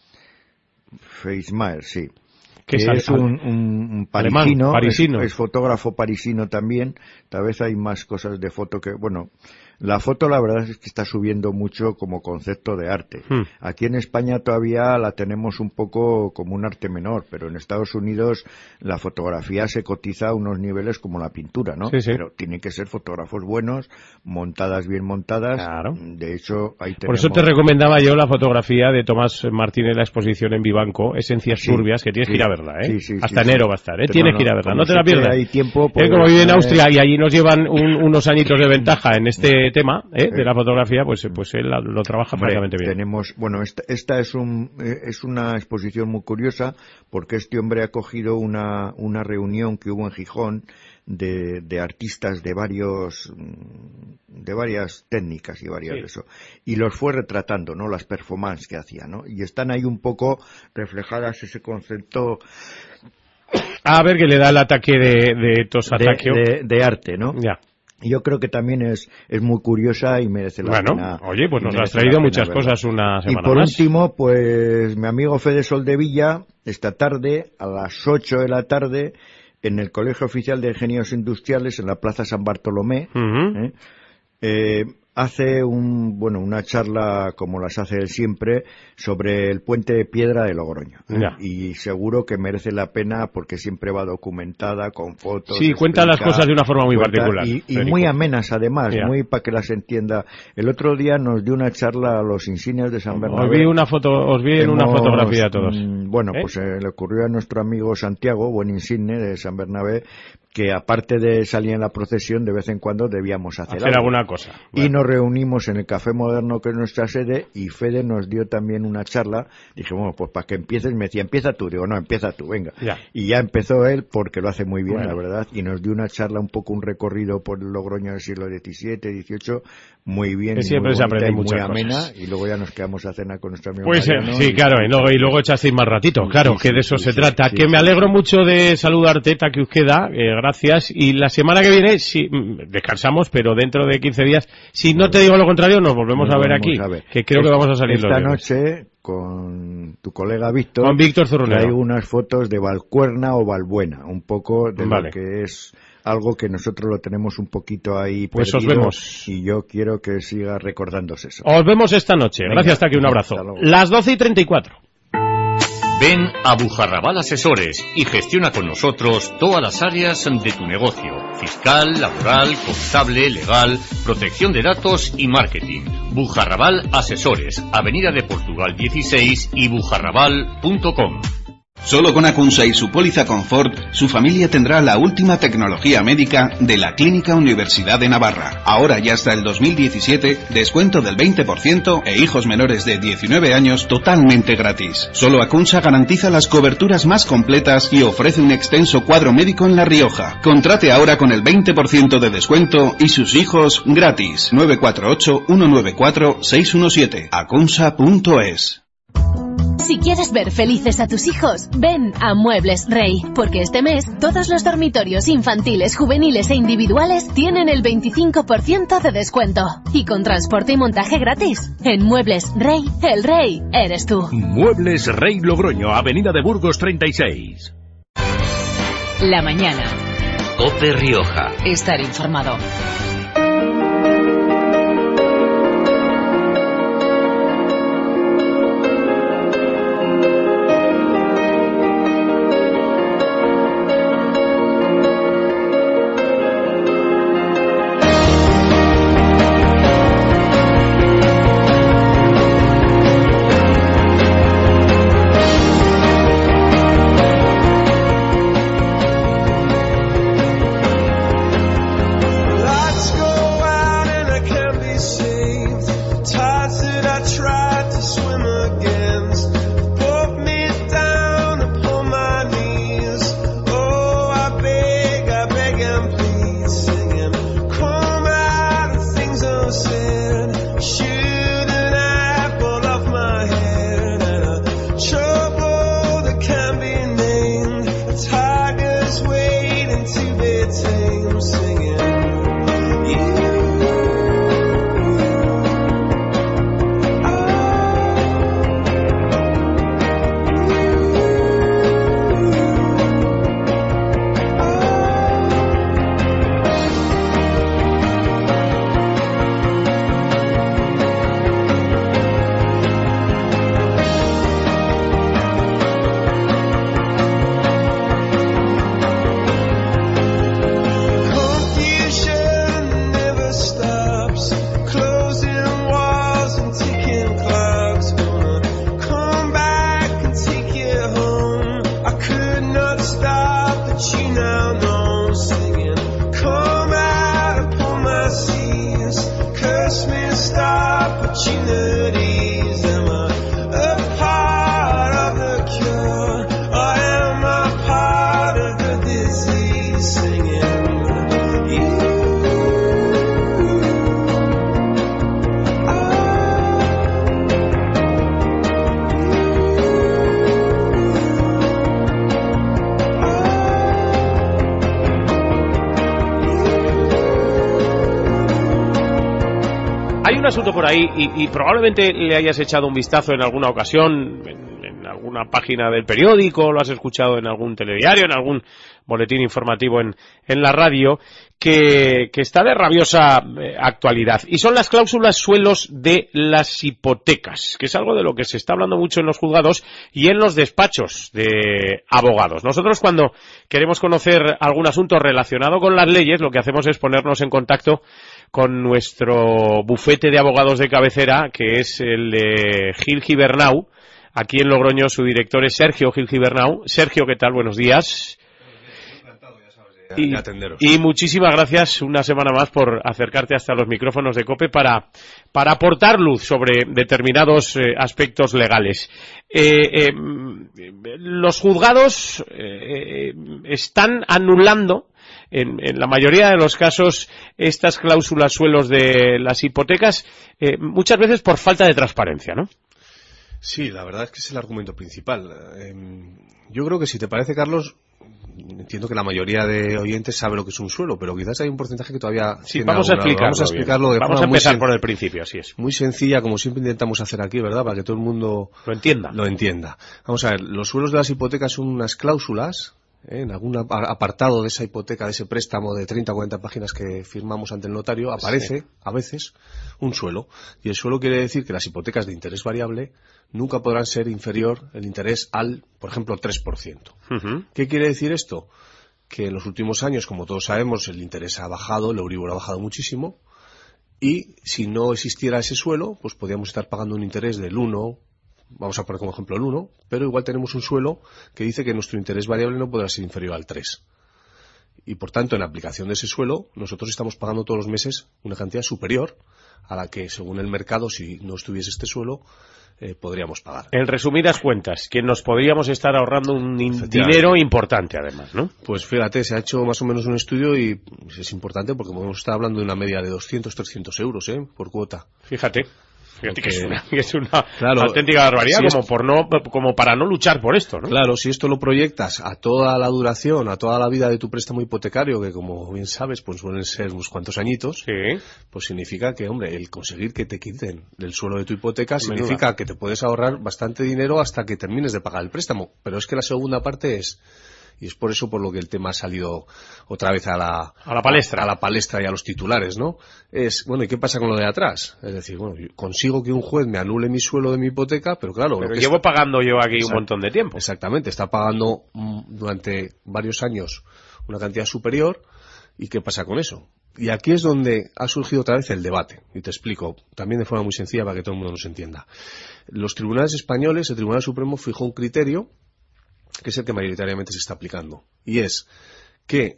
sí. Que es un parisino, es fotógrafo parisino también. Tal vez hay más cosas de foto que, bueno, la foto la verdad es que está subiendo mucho como concepto de arte. Aquí en España todavía la tenemos un poco como un arte menor, pero en Estados Unidos la fotografía se cotiza a unos niveles como la pintura, ¿no? Sí. Pero tienen que ser fotógrafos buenos, bien montadas. Claro. De hecho, ahí tenemos... Por eso te recomendaba yo la fotografía de Tomás Martínez, la exposición en Vivanco, Esencias Turbias, que tienes que ir a verla, ¿eh? Hasta enero va a estar, ¿eh? Tienes que ir a verla, no te la pierdas. Hay tiempo, pues, como vive en Austria y allí nos llevan unos añitos de ventaja en este tema, de la fotografía, pues él lo trabaja prácticamente bien. Tenemos, bueno, esta es una exposición muy curiosa porque este hombre ha cogido una reunión que hubo en Gijón de artistas de varias técnicas y varias de eso, y los fue retratando, ¿no? Las performances que hacía, ¿no? Y están ahí un poco reflejadas ese concepto. A ver, que le da el ataque de Tosataquio. De arte, ¿no? Ya. Yo creo que también es muy curiosa y merece la pena. Bueno, oye, pues nos has traído muchas cosas una semana más. Y por último, pues mi amigo Fede Soldevilla, esta tarde, a las 8 de la tarde, en el Colegio Oficial de Ingenieros Industriales, en la Plaza San Bartolomé, hace una charla, como las hace él siempre, sobre el puente de piedra de Logroño. Y seguro que merece la pena porque siempre va documentada con fotos. Sí, cuenta las cosas de una forma muy particular. Y muy amenas, además, muy para que las entienda. El otro día nos dio una charla a los insignias de San Bernabé. Os vi en una fotografía a todos. Pues le ocurrió a nuestro amigo Santiago, buen insigne de San Bernabé, que aparte de salir en la procesión, de vez en cuando debíamos hacer alguna cosa. Y nos reunimos en el Café Moderno, que es nuestra sede, y Fede nos dio también una charla. Dije, bueno, pues para que empieces, me decía, empieza tú. Digo, no, empieza tú, venga. Y ya empezó él, porque lo hace muy bien, la verdad, y nos dio una charla, un poco un recorrido por el Logroño del siglo XVII, XVIII, muy bien, que siempre muy se aprende bonita, muchas muy amena, cosas. Y luego ya nos quedamos a cenar con nuestro amigo Mariano, sí, claro, y luego echasteis más ratito, claro, que de eso se trata. Que me alegro mucho de saludarte, Takiuskeda, gracias, y la semana que viene, descansamos, pero dentro de 15 días, si no te digo lo contrario, nos volvemos a ver aquí, que creo que vamos a salir esta los noche con tu colega Víctor. Con Víctor Zurrunero. Hay unas fotos de Valcuerna o Valbuena, un poco de lo que es algo que nosotros lo tenemos un poquito ahí pues perdido, os vemos. Y yo quiero que siga recordándose eso. Os vemos esta noche. Venga, gracias, Taki, un abrazo. Las 12:34. Ven a Bujarrabal Asesores y gestiona con nosotros todas las áreas de tu negocio: fiscal, laboral, contable, legal, protección de datos y marketing. Bujarrabal Asesores, Avenida de Portugal 16 y bujarrabal.com. Solo con Acunsa y su póliza Confort, su familia tendrá la última tecnología médica de la Clínica Universidad de Navarra. Ahora y hasta el 2017, descuento del 20% e hijos menores de 19 años totalmente gratis. Solo Acunsa garantiza las coberturas más completas y ofrece un extenso cuadro médico en La Rioja. Contrate ahora con el 20% de descuento y sus hijos gratis. 948-194-617. Acunsa.es. Si quieres ver felices a tus hijos, ven a Muebles Rey, porque este mes todos los dormitorios infantiles, juveniles e individuales tienen el 25% de descuento. Y con transporte y montaje gratis. En Muebles Rey, el rey eres tú. Muebles Rey Logroño, Avenida de Burgos 36. La mañana. COPE Rioja. Estar informado. Asunto por ahí y probablemente le hayas echado un vistazo en alguna ocasión en alguna página del periódico, lo has escuchado en algún telediario, en algún boletín informativo en la radio, que está de rabiosa actualidad, y son las cláusulas suelos de las hipotecas, que es algo de lo que se está hablando mucho en los juzgados y en los despachos de abogados. Nosotros, cuando queremos conocer algún asunto relacionado con las leyes, lo que hacemos es ponernos en contacto con nuestro bufete de abogados de cabecera, que es el de Gil Gibernau. Aquí en Logroño su director es Sergio Gil Gibernau. Sergio, ¿qué tal? Buenos días. Encantado, ya sabes, de atenderos. Y muchísimas gracias una semana más por acercarte hasta los micrófonos de COPE para aportar luz sobre determinados aspectos legales. Los juzgados están anulando en la mayoría de los casos estas cláusulas suelos de las hipotecas, muchas veces por falta de transparencia, ¿no? Sí, la verdad es que es el argumento principal. Yo creo que, si te parece, Carlos, entiendo que la mayoría de oyentes sabe lo que es un suelo, pero quizás hay un porcentaje que todavía... Sí, vamos a explicarlo de forma empezar por el principio, así es. Muy sencilla, como siempre intentamos hacer aquí, ¿verdad?, para que todo el mundo lo entienda. Vamos a ver, los suelos de las hipotecas son unas cláusulas, en algún apartado de esa hipoteca, de ese préstamo de 30 o 40 páginas que firmamos ante el notario, aparece, a veces, un suelo. Y el suelo quiere decir que las hipotecas de interés variable nunca podrán ser inferior el interés al, por ejemplo, 3%. Uh-huh. ¿Qué quiere decir esto? Que en los últimos años, como todos sabemos, el interés ha bajado, el Euribor ha bajado muchísimo, y si no existiera ese suelo, pues podríamos estar pagando un interés del 1%, vamos a poner como ejemplo el 1, pero igual tenemos un suelo que dice que nuestro interés variable no podrá ser inferior al 3. Y por tanto, en la aplicación de ese suelo, nosotros estamos pagando todos los meses una cantidad superior a la que, según el mercado, si no estuviese este suelo, podríamos pagar. En resumidas cuentas, que nos podríamos estar ahorrando un dinero importante, además, ¿no? Pues fíjate, se ha hecho más o menos un estudio y es importante porque podemos estar hablando de una media de 200-300 euros por cuota. Fíjate. Fíjate que es una auténtica barbaridad, como para no luchar por esto, ¿no? Claro, si esto lo proyectas a toda la duración, a toda la vida de tu préstamo hipotecario, que como bien sabes, pues suelen ser unos cuantos añitos, pues significa que, hombre, el conseguir que te quiten del suelo de tu hipoteca significa que te puedes ahorrar bastante dinero hasta que termines de pagar el préstamo. Pero es que la segunda parte es, y es por eso por lo que el tema ha salido otra vez a la palestra y a los titulares, ¿no? Es, bueno, ¿y qué pasa con lo de atrás? Es decir, bueno, yo consigo que un juez me anule mi suelo de mi hipoteca, pero claro... Pero llevo pagando yo aquí un montón de tiempo. Exactamente, está pagando durante varios años una cantidad superior, ¿y qué pasa con eso? Y aquí es donde ha surgido otra vez el debate, y te explico, también de forma muy sencilla para que todo el mundo nos entienda. Los tribunales españoles, el Tribunal Supremo fijó un criterio que es el que mayoritariamente se está aplicando, y es que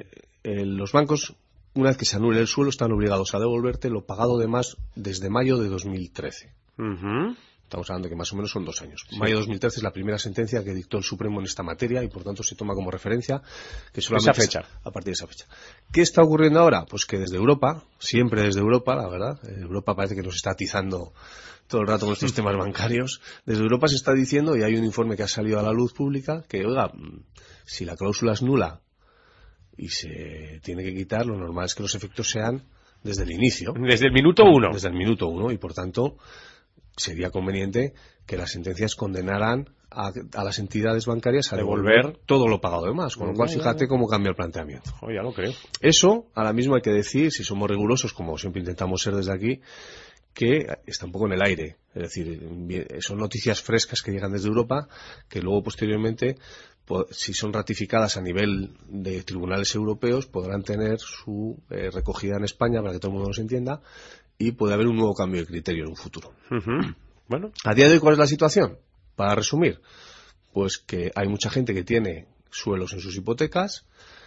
los bancos, una vez que se anule el suelo, están obligados a devolverte lo pagado de más desde mayo de 2013. Estamos hablando de que más o menos son 2 años. Mayo de 2013 es la primera sentencia que dictó el Supremo en esta materia y por tanto se toma como referencia que solamente esa fecha. A partir de esa fecha. ¿Qué está ocurriendo ahora? Pues que desde Europa, siempre desde Europa, la verdad, Europa parece que nos está atizando todo el rato con estos temas bancarios. Desde Europa se está diciendo, y hay un informe que ha salido a la luz pública, que, oiga, si la cláusula es nula y se tiene que quitar, lo normal es que los efectos sean desde el inicio. Desde el minuto 1. Desde el minuto 1, y por tanto sería conveniente que las sentencias condenaran a las entidades bancarias a devolver todo lo pagado de más, con lo cual fíjate cómo cambia el planteamiento. Ya lo creo. Eso, ahora mismo hay que decir, si somos rigurosos, como siempre intentamos ser desde aquí, que está un poco en el aire. Es decir, son noticias frescas que llegan desde Europa, que luego posteriormente, si son ratificadas a nivel de tribunales europeos, podrán tener su recogida en España para que todo el mundo nos entienda, y puede haber un nuevo cambio de criterio en un futuro. Bueno, a día de hoy, ¿cuál es la situación? Para resumir, pues que hay mucha gente que tiene suelos en sus hipotecas,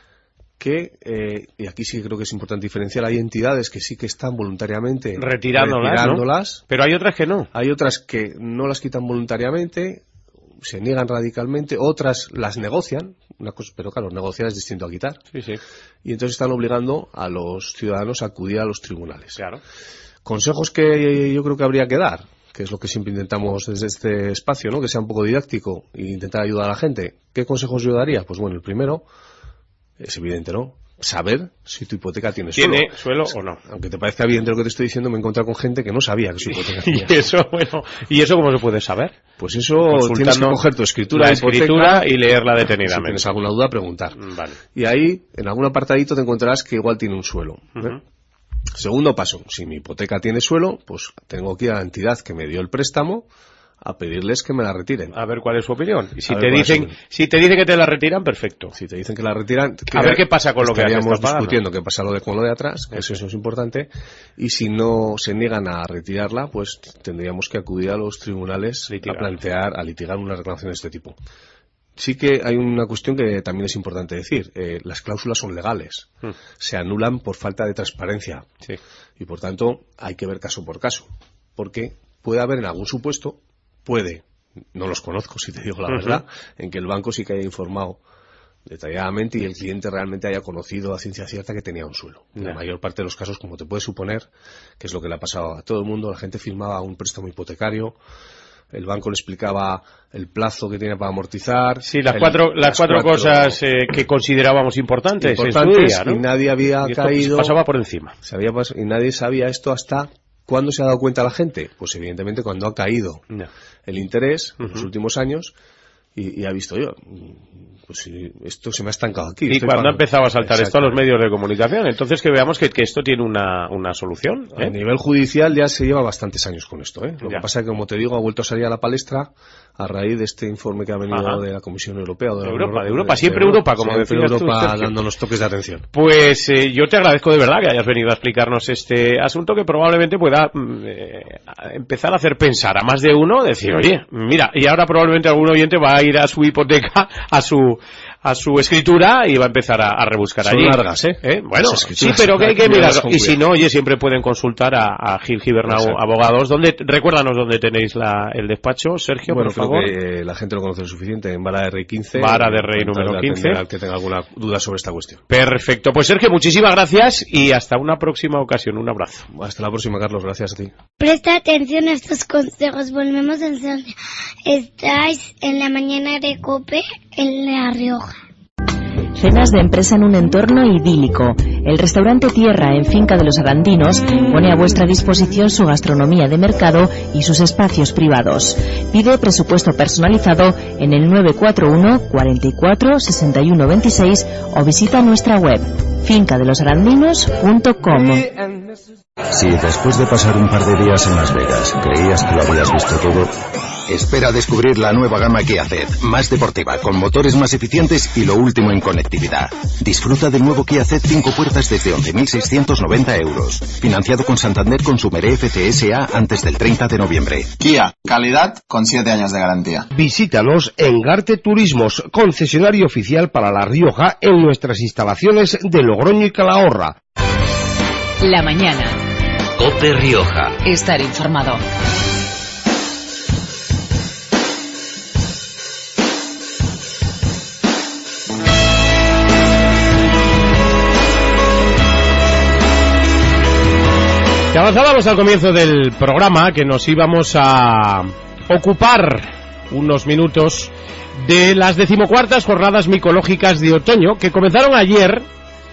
que, y aquí sí creo que es importante diferenciar, hay entidades que sí que están voluntariamente retirándolas, ¿no? Pero hay otras que no. Hay otras que no las quitan voluntariamente, se niegan radicalmente, otras las negocian, pero claro, negociar es distinto a quitar. Sí. Y entonces están obligando a los ciudadanos a acudir a los tribunales. Claro. Consejos que yo creo que habría que dar, que es lo que siempre intentamos desde este espacio, ¿no? Que sea un poco didáctico e intentar ayudar a la gente. ¿Qué consejos yo daría? Pues bueno, el primero es evidente, ¿no? Saber si tu hipoteca tiene suelo. ¿Tiene suelo o no? Aunque te parezca evidente lo que te estoy diciendo, me he encontrado con gente que no sabía que su hipoteca tenía suelo. ¿Y eso cómo se puede saber? Pues eso tienes que coger tu escritura de hipoteca y leerla detenidamente. Si tienes alguna duda, preguntar. Vale. Y ahí, en algún apartadito, te encontrarás que igual tiene un suelo. Segundo paso, si mi hipoteca tiene suelo, pues tengo que ir a la entidad que me dio el préstamo a pedirles que me la retiren. A ver cuál es su opinión. Y si te dicen que te la retiran, perfecto. Si te dicen que la retiran, a ver qué pasa con lo que estaríamos discutiendo qué pasa con lo de atrás, eso es importante. Y si no se niegan a retirarla, pues tendríamos que acudir a los tribunales a litigar una reclamación de este tipo. Sí que hay una cuestión que también es importante decir. Las cláusulas son legales. Se anulan por falta de transparencia. Sí. Y por tanto hay que ver caso por caso. Porque puede haber en algún supuesto, no los conozco si te digo la verdad, en que el banco sí que haya informado detalladamente y el cliente realmente haya conocido a ciencia cierta que tenía un suelo. En la mayor parte de los casos, como te puedes suponer, que es lo que le ha pasado a todo el mundo, la gente firmaba un préstamo hipotecario, el banco le explicaba el plazo que tiene para amortizar. Sí, las cuatro cosas que considerábamos importantes en su día, ¿no? Y nadie había caído. Pasaba por encima. Y nadie sabía esto hasta... ¿Cuándo se ha dado cuenta la gente? Pues evidentemente cuando ha caído el interés en los últimos años y ha visto yo, pues esto se me ha estancado aquí. Y cuando ha empezado a saltar esto a los medios de comunicación, entonces que veamos que esto tiene una solución. A nivel judicial ya se lleva bastantes años con esto. Lo que pasa es que, como te digo, ha vuelto a salir a la palestra a raíz de este informe que ha venido de la Comisión Europea. De Europa, siempre Europa, como decías tú. Europa dándonos toques de atención. Pues yo te agradezco de verdad que hayas venido a explicarnos este asunto que probablemente pueda empezar a hacer pensar a más de uno, decir, oye, mira, y ahora probablemente algún oyente va a ir a su hipoteca, a a su escritura y va a empezar a rebuscar allí. Son largas, Bueno, sí, pero que hay que mirarlo. Y si no, oye, siempre pueden consultar a Gil Gibernau Abogados. Recuérdanos dónde tenéis el despacho, Sergio, por favor. Que la gente lo conoce lo suficiente, en Vara de Rey 15. Vara de Rey número 15. Al que tenga alguna duda sobre esta cuestión. Perfecto. Pues Sergio, muchísimas gracias y hasta una próxima ocasión. Un abrazo. Hasta la próxima, Carlos. Gracias a ti. Presta atención a estos consejos. Volvemos enseguida. Estáis en la mañana de COPE en La Rioja. Cenas de empresa en un entorno idílico. El restaurante Tierra en Finca de los Arandinos pone a vuestra disposición su gastronomía de mercado y sus espacios privados. Pide presupuesto personalizado en el 941 44 61 26 o visita nuestra web fincadelosarandinos.com. Si después de pasar un par de días en Las Vegas creías que lo habías visto todo, espera a descubrir la nueva gama Kia Ceed, más deportiva, con motores más eficientes y lo último en conectividad. Disfruta del nuevo Kia Ceed 5 puertas desde 11.690 euros. Financiado con Santander Consumer FCSA antes del 30 de noviembre. Kia, calidad con 7 años de garantía. Visítanos en Garte Turismos, concesionario oficial para La Rioja, en nuestras instalaciones de Logroño y Calahorra. La mañana. COPE Rioja. Estar informado. Que avanzábamos al comienzo del programa, que nos íbamos a ocupar unos minutos de las 14ª jornadas micológicas de otoño, que comenzaron ayer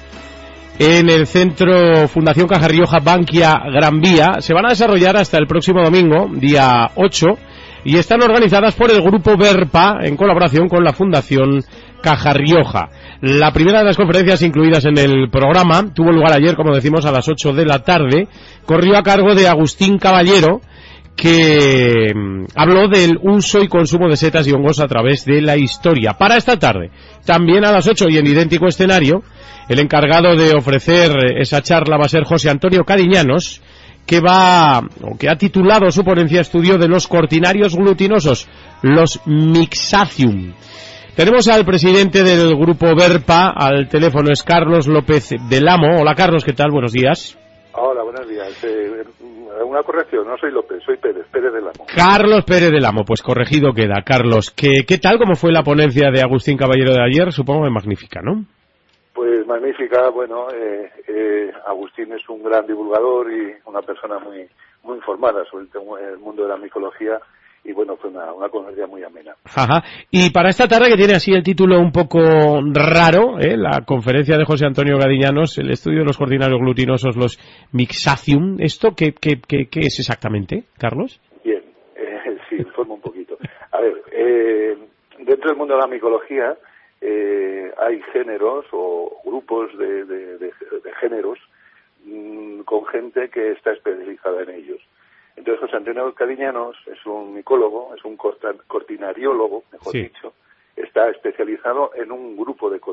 en el Centro Fundación Caja Rioja Bankia Gran Vía. Se van a desarrollar hasta el próximo domingo, día 8, y están organizadas por el Grupo Verpa en colaboración con la Fundación Caja Rioja. La primera de las conferencias incluidas en el programa tuvo lugar ayer, como decimos, a las 8 de la tarde. Corrió a cargo de Agustín Caballero, que habló del uso y consumo de setas y hongos a través de la historia. Para esta tarde, también a las 8 y en idéntico escenario, el encargado de ofrecer esa charla va a ser José Antonio Cariñanos, que ha titulado su ponencia Estudio de los cortinarios glutinosos, los Mixatium. Tenemos al presidente del Grupo Verpa, al teléfono es Carlos López del Amo. Hola Carlos, ¿qué tal? Buenos días. Hola, buenos días. Una corrección, no soy López, soy Pérez del Amo. Carlos Pérez del Amo, pues corregido queda. Carlos, ¿qué tal? ¿Cómo fue la ponencia de Agustín Caballero de ayer? Supongo que magnífica, ¿no? Pues magnífica, bueno, Agustín es un gran divulgador y una persona muy informada sobre el mundo de la micología, y bueno, fue una conferencia muy amena. Ajá. Y para esta tarde, que tiene así el título un poco raro, la conferencia de José Antonio Cariñanos, el estudio de los cortinarios glutinosos, los Mixatium, ¿esto qué es exactamente, Carlos? Bien, sí, informo un poquito. A ver, dentro del mundo de la micología hay géneros o grupos de géneros con gente que está especializada en ellos. Entonces José Antonio Cariñanos es un micólogo, es un cortinariólogo, mejor dicho, está especializado en un grupo de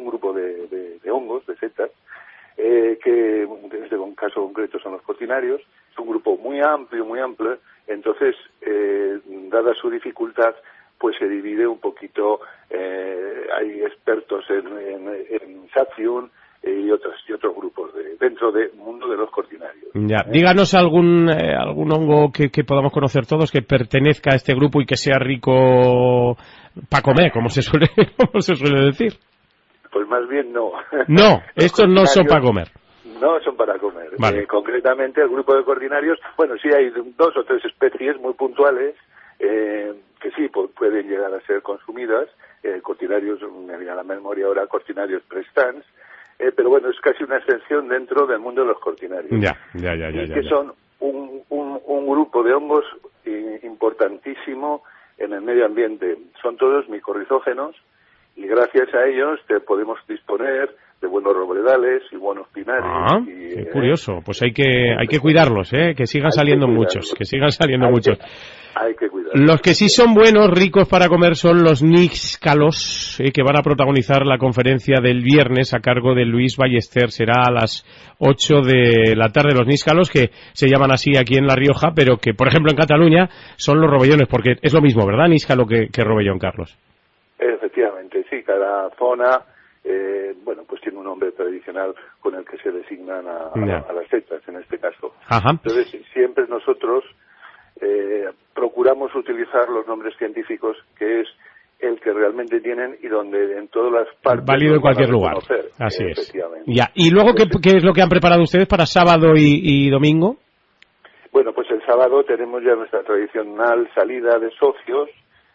hongos, de setas, que en este caso concreto son los cortinarios. Es un grupo muy amplio, entonces, dada su dificultad, pues se divide un poquito, hay expertos en Sacium y otros grupos dentro del mundo de los cortinarios. Ya, díganos algún hongo que podamos conocer todos, que pertenezca a este grupo y que sea rico para comer, como se suele decir. Pues más bien no. No, estos no son para comer. No son para comer. Vale. Concretamente el grupo de cortinarios, bueno, sí hay 2 o 3 especies muy puntuales que sí pueden llegar a ser consumidas. Cortinarios, me viene a la memoria ahora, cortinarios prestans, pero bueno, es casi una excepción dentro del mundo de los cortinarios. Ya. Que son un grupo de hongos importantísimo en el medio ambiente. Son todos micorrizógenos y gracias a ellos podemos disponer de buenos robledales y buenos pinares. Qué curioso. Pues hay que cuidarlos, que sigan saliendo muchos, Hay que cuidarlos. Los que sí son buenos, ricos para comer, son los níscalos, que van a protagonizar la conferencia del viernes a cargo de Luis Ballester. Será a las 8 de la tarde. Los níscalos, que se llaman así aquí en La Rioja, pero que, por ejemplo, en Cataluña son los robellones, porque es lo mismo, ¿verdad? Níscalo que robellón, Carlos. Efectivamente. sí, cada zona, pues tiene un nombre tradicional con el que se designan a las setas, en este caso. Ajá. Entonces, siempre nosotros procuramos utilizar los nombres científicos, que es el que realmente tienen y donde en todas las partes... Válido en cualquier lugar. Así es. Ya. ¿Y luego qué es lo que han preparado ustedes para sábado y domingo? Bueno, pues el sábado tenemos ya nuestra tradicional salida de socios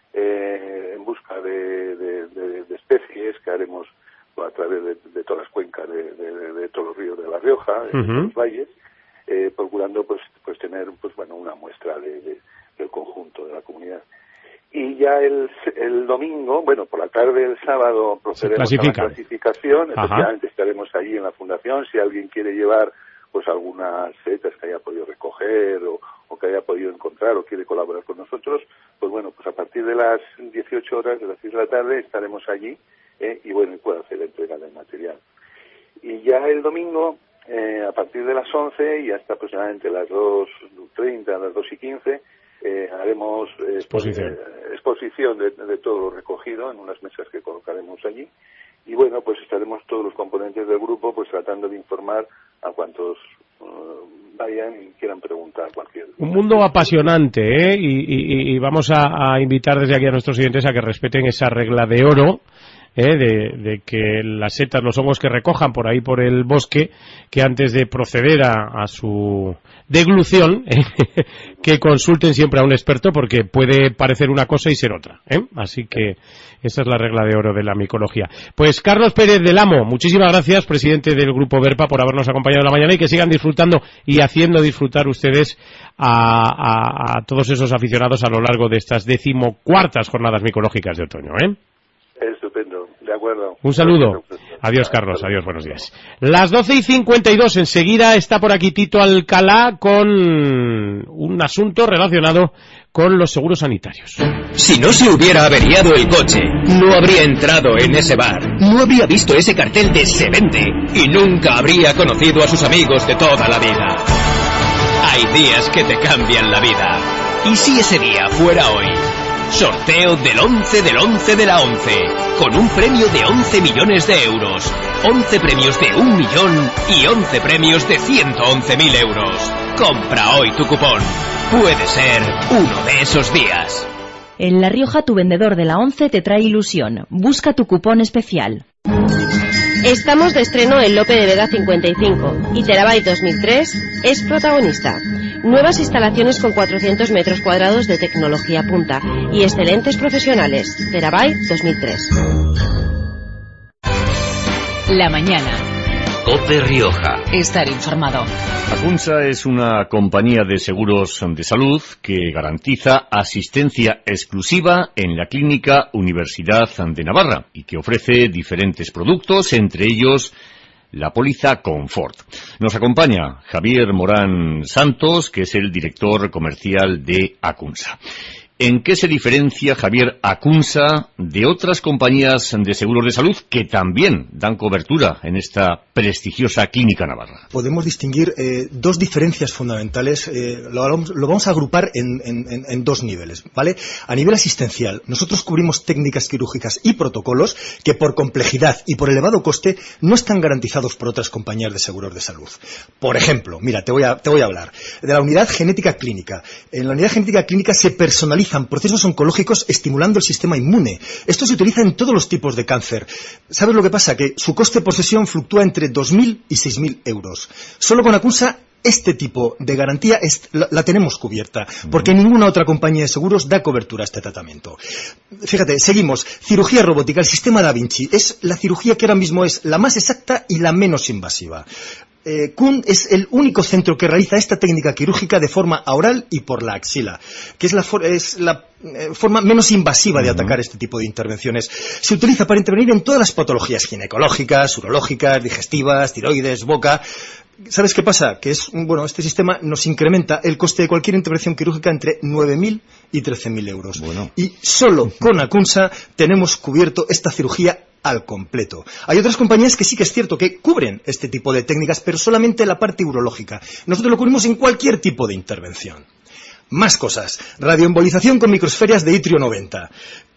en busca de especies que haremos a través de todas las cuencas de todos los ríos de La Rioja, de todos los valles, procurando pues tener una muestra del conjunto de la comunidad. Y ya el domingo, por la tarde del sábado procederemos a la clasificación. Efectivamente estaremos allí en la fundación. Si alguien quiere llevar pues algunas setas que haya podido recoger o que haya podido encontrar o quiere colaborar con nosotros, pues a partir de las 18 horas, de las 6 de la tarde, estaremos allí y puede hacer la entrega del material. Y ya el domingo, a partir de las 11 y hasta aproximadamente las 2:30, las 2:15, haremos exposición de todo lo recogido en unas mesas que colocaremos allí. Y pues estaremos todos los componentes del grupo tratando de informar a cuantos vayan y quieran preguntar cualquier... Un mundo apasionante, y vamos a invitar desde aquí a nuestros oyentes a que respeten esa regla de oro, de que las setas, los hongos que recojan por ahí por el bosque, que antes de proceder a su deglución, que consulten siempre a un experto, porque puede parecer una cosa y ser otra, Así que esa es la regla de oro de la micología. Pues Carlos Pérez del Amo, muchísimas gracias, presidente del Grupo Verpa, por habernos acompañado en la mañana, y que sigan disfrutando y haciendo disfrutar ustedes a todos esos aficionados a lo largo de estas 14ª jornadas micológicas de otoño, Estupendo, de acuerdo. Un saludo. Adiós, Carlos. Adiós, buenos días. Las 12:52, enseguida está por aquí Tito Alcalá con un asunto relacionado con los seguros sanitarios. Si no se hubiera averiado el coche, no habría entrado en ese bar, no habría visto ese cartel de "se vende" y nunca habría conocido a sus amigos de toda la vida. Hay días que te cambian la vida. ¿Y si ese día fuera hoy? Sorteo del 11 del 11 de la 11, con un premio de 11 millones de euros, 11 premios de 1 millón y 11 premios de 111.000 euros. Compra hoy tu cupón. Puede ser uno de esos días. En La Rioja, tu vendedor de la 11 te trae ilusión. Busca tu cupón especial. Estamos de estreno en Lope de Vega 55 y Terabyte 2003 es protagonista. Nuevas instalaciones con 400 metros cuadrados de tecnología punta y excelentes profesionales. Terabyte 2003. La mañana. COPE Rioja. Estar informado. Acunsa es una compañía de seguros de salud que garantiza asistencia exclusiva en la Clínica Universidad de Navarra y que ofrece diferentes productos, entre ellos la póliza Confort. Nos acompaña Javier Morán Santos, que es el director comercial de Acunsa. ¿En qué se diferencia, Javier, Acunsa de otras compañías de seguros de salud que también dan cobertura en esta prestigiosa clínica navarra? Podemos distinguir dos diferencias fundamentales. Lo vamos a agrupar en dos niveles, ¿vale? A nivel asistencial, nosotros cubrimos técnicas quirúrgicas y protocolos que por complejidad y por elevado coste no están garantizados por otras compañías de seguros de salud. Por ejemplo, mira, te voy a hablar de la unidad genética clínica. En la unidad genética clínica se personaliza procesos oncológicos estimulando el sistema inmune. Esto se utiliza en todos los tipos de cáncer. ¿Sabes lo que pasa? Que su coste por sesión fluctúa entre 2.000 y 6.000 euros. Solo con Acunsa este tipo de garantía la tenemos cubierta, porque ninguna otra compañía de seguros da cobertura a este tratamiento. Fíjate, seguimos. Cirugía robótica, el sistema Da Vinci. Es la cirugía que ahora mismo es la más exacta y la menos invasiva. Kuhn es el único centro que realiza esta técnica quirúrgica de forma oral y por la axila, que es la forma menos invasiva de atacar este tipo de intervenciones. Se utiliza para intervenir en todas las patologías ginecológicas, urológicas, digestivas, tiroides, boca. ¿Sabes qué pasa? Que este sistema nos incrementa el coste de cualquier intervención quirúrgica entre 9.000 y 13.000 euros. Bueno. Y solo con Acunsa tenemos cubierto esta cirugía al completo. Hay otras compañías que sí que es cierto que cubren este tipo de técnicas, pero solamente la parte urológica. Nosotros lo cubrimos en cualquier tipo de intervención. Más cosas. Radioembolización con microsferias de itrio 90.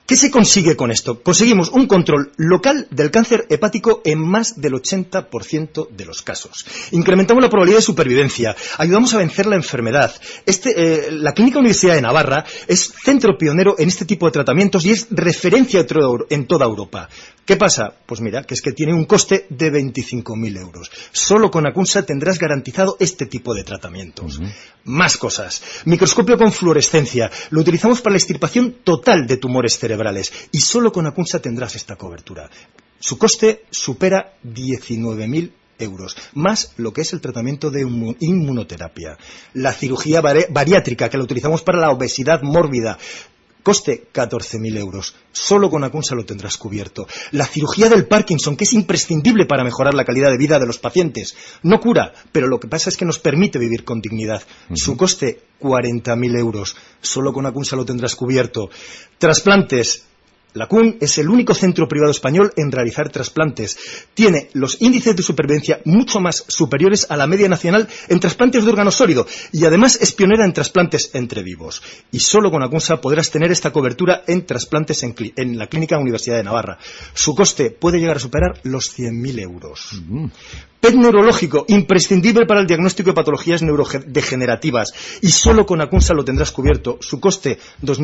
¿Qué se consigue con esto? Conseguimos un control local del cáncer hepático en más del 80% de los casos. Incrementamos la probabilidad de supervivencia, ayudamos a vencer la enfermedad. La Clínica Universidad de Navarra es centro pionero en este tipo de tratamientos y es referencia en toda Europa. ¿Qué pasa? Pues mira, que es que tiene un coste de 25.000 euros. Solo con Acunsa tendrás garantizado este tipo de tratamientos. Más cosas. Microscopio con fluorescencia. Lo utilizamos para la extirpación total de tumores cerebrales. Y solo con Acunsa tendrás esta cobertura. Su coste supera 19.000 euros, más lo que es el tratamiento de inmunoterapia. La cirugía bariátrica, que la utilizamos para la obesidad mórbida, coste 14.000 euros. Solo con Acunsa lo tendrás cubierto. La cirugía del Parkinson, que es imprescindible para mejorar la calidad de vida de los pacientes. No cura, pero lo que pasa es que nos permite vivir con dignidad. Su coste 40.000 euros. Solo con Acunsa lo tendrás cubierto. Trasplantes. La CUN es el único centro privado español en realizar trasplantes. Tiene los índices de supervivencia mucho más superiores a la media nacional en trasplantes de órgano sólido y además es pionera en trasplantes entre vivos. Y solo con Acunsa podrás tener esta cobertura en trasplantes en la Clínica Universidad de Navarra. Su coste puede llegar a superar los 100.000 euros. PET neurológico, imprescindible para el diagnóstico de patologías neurodegenerativas. Y solo con Acunsa lo tendrás cubierto. Su coste,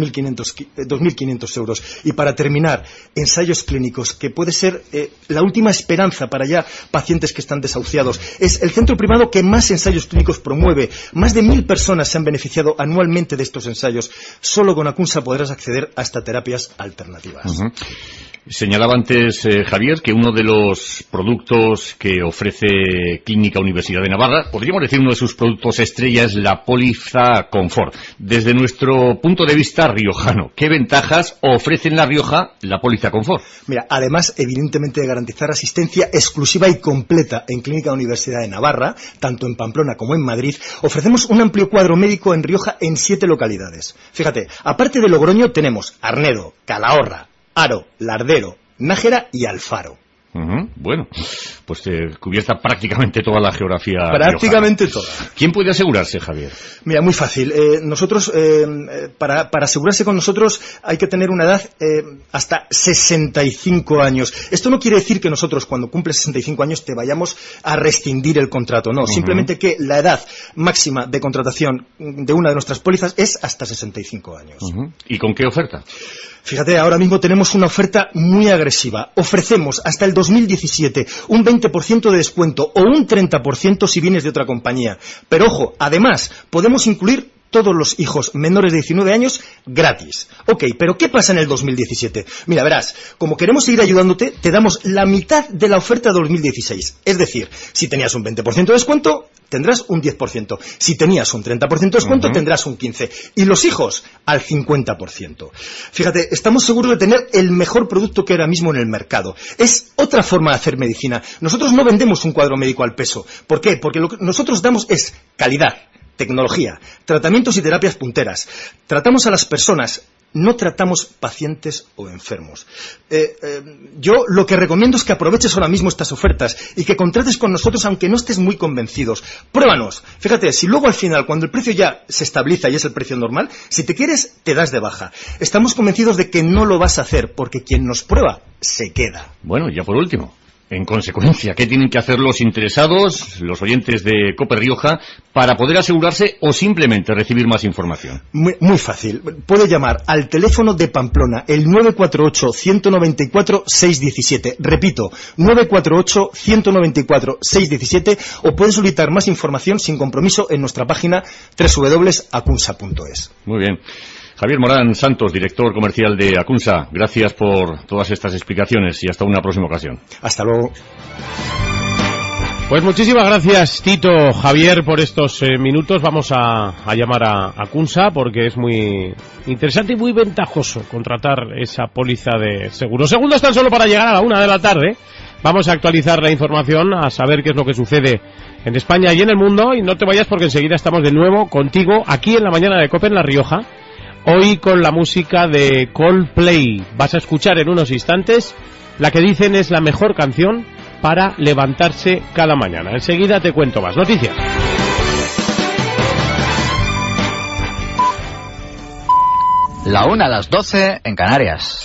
2.500 euros. Y para terminar, ensayos clínicos, que puede ser la última esperanza para ya pacientes que están desahuciados. Es el centro privado que más ensayos clínicos promueve. Más de 1.000 personas se han beneficiado anualmente de estos ensayos. Solo con Acunsa podrás acceder a estas terapias alternativas. Señalaba antes, Javier, que uno de los productos que ofrece Clínica Universidad de Navarra, podríamos decir uno de sus productos estrella, es la póliza Confort. Desde nuestro punto de vista riojano, ¿qué ventajas ofrece en La Rioja la póliza Confort? Mira, además, evidentemente, de garantizar asistencia exclusiva y completa en Clínica Universidad de Navarra, tanto en Pamplona como en Madrid, ofrecemos un amplio cuadro médico en Rioja en 7 localidades. Fíjate, aparte de Logroño tenemos Arnedo, Calahorra, Haro, Lardero, Nájera y Alfaro. Bueno, pues cubierta prácticamente toda la geografía. Prácticamente riojana. toda. ¿Quién puede asegurarse, Javier? Mira, muy fácil. Nosotros, para asegurarse con nosotros hay que tener una edad hasta 65 años. Esto no quiere decir que nosotros, cuando cumples 65 años, te vayamos a rescindir el contrato. No, simplemente que la edad máxima de contratación de una de nuestras pólizas es hasta 65 años. ¿Y con qué oferta? Fíjate, ahora mismo tenemos una oferta muy agresiva. Ofrecemos hasta el 2017 un 20% de descuento o un 30% si vienes de otra compañía. Pero ojo, además, podemos incluir todos los hijos menores de 19 años gratis. Ok, pero ¿qué pasa en el 2017? Mira, verás, como queremos seguir ayudándote, te damos la mitad de la oferta de 2016. Es decir, si tenías un 20% de descuento, tendrás un 10%. Si tenías un 30% de descuento, tendrás un 15%. Y los hijos, al 50%. Fíjate, estamos seguros de tener el mejor producto que ahora mismo en el mercado. Es otra forma de hacer medicina. Nosotros no vendemos un cuadro médico al peso. ¿Por qué? Porque lo que nosotros damos es calidad, tecnología, tratamientos y terapias punteras. Tratamos a las personas, no tratamos pacientes o enfermos. Yo lo que recomiendo es que aproveches ahora mismo estas ofertas y que contrates con nosotros aunque no estés muy convencidos. Pruébanos. Fíjate, si luego al final, cuando el precio ya se estabiliza y es el precio normal, si te quieres, te das de baja. Estamos convencidos de que no lo vas a hacer porque quien nos prueba se queda. Bueno, ya por último, en consecuencia, ¿qué tienen que hacer los interesados, los oyentes de COPE Rioja, para poder asegurarse o simplemente recibir más información? Muy fácil. Puede llamar al teléfono de Pamplona, el 948-194-617. Repito, 948-194-617, o puede solicitar más información sin compromiso en nuestra página www.acunsa.es. Muy bien. Javier Morán Santos, director comercial de Acunsa, gracias por todas estas explicaciones y hasta una próxima ocasión. Hasta luego. Pues muchísimas gracias, Tito, Javier, por estos minutos. Vamos a llamar a Acunsa porque es muy interesante y muy ventajoso contratar esa póliza de seguro. Segundos tan solo para llegar a la 1 de la tarde. Vamos a actualizar la información, a saber qué es lo que sucede en España y en el mundo. Y no te vayas porque enseguida estamos de nuevo contigo aquí en la mañana de COPE en La Rioja. Hoy con la música de Coldplay. Vas a escuchar en unos instantes la que dicen es la mejor canción para levantarse cada mañana. Enseguida te cuento más noticias. La 1 a las 12 en Canarias.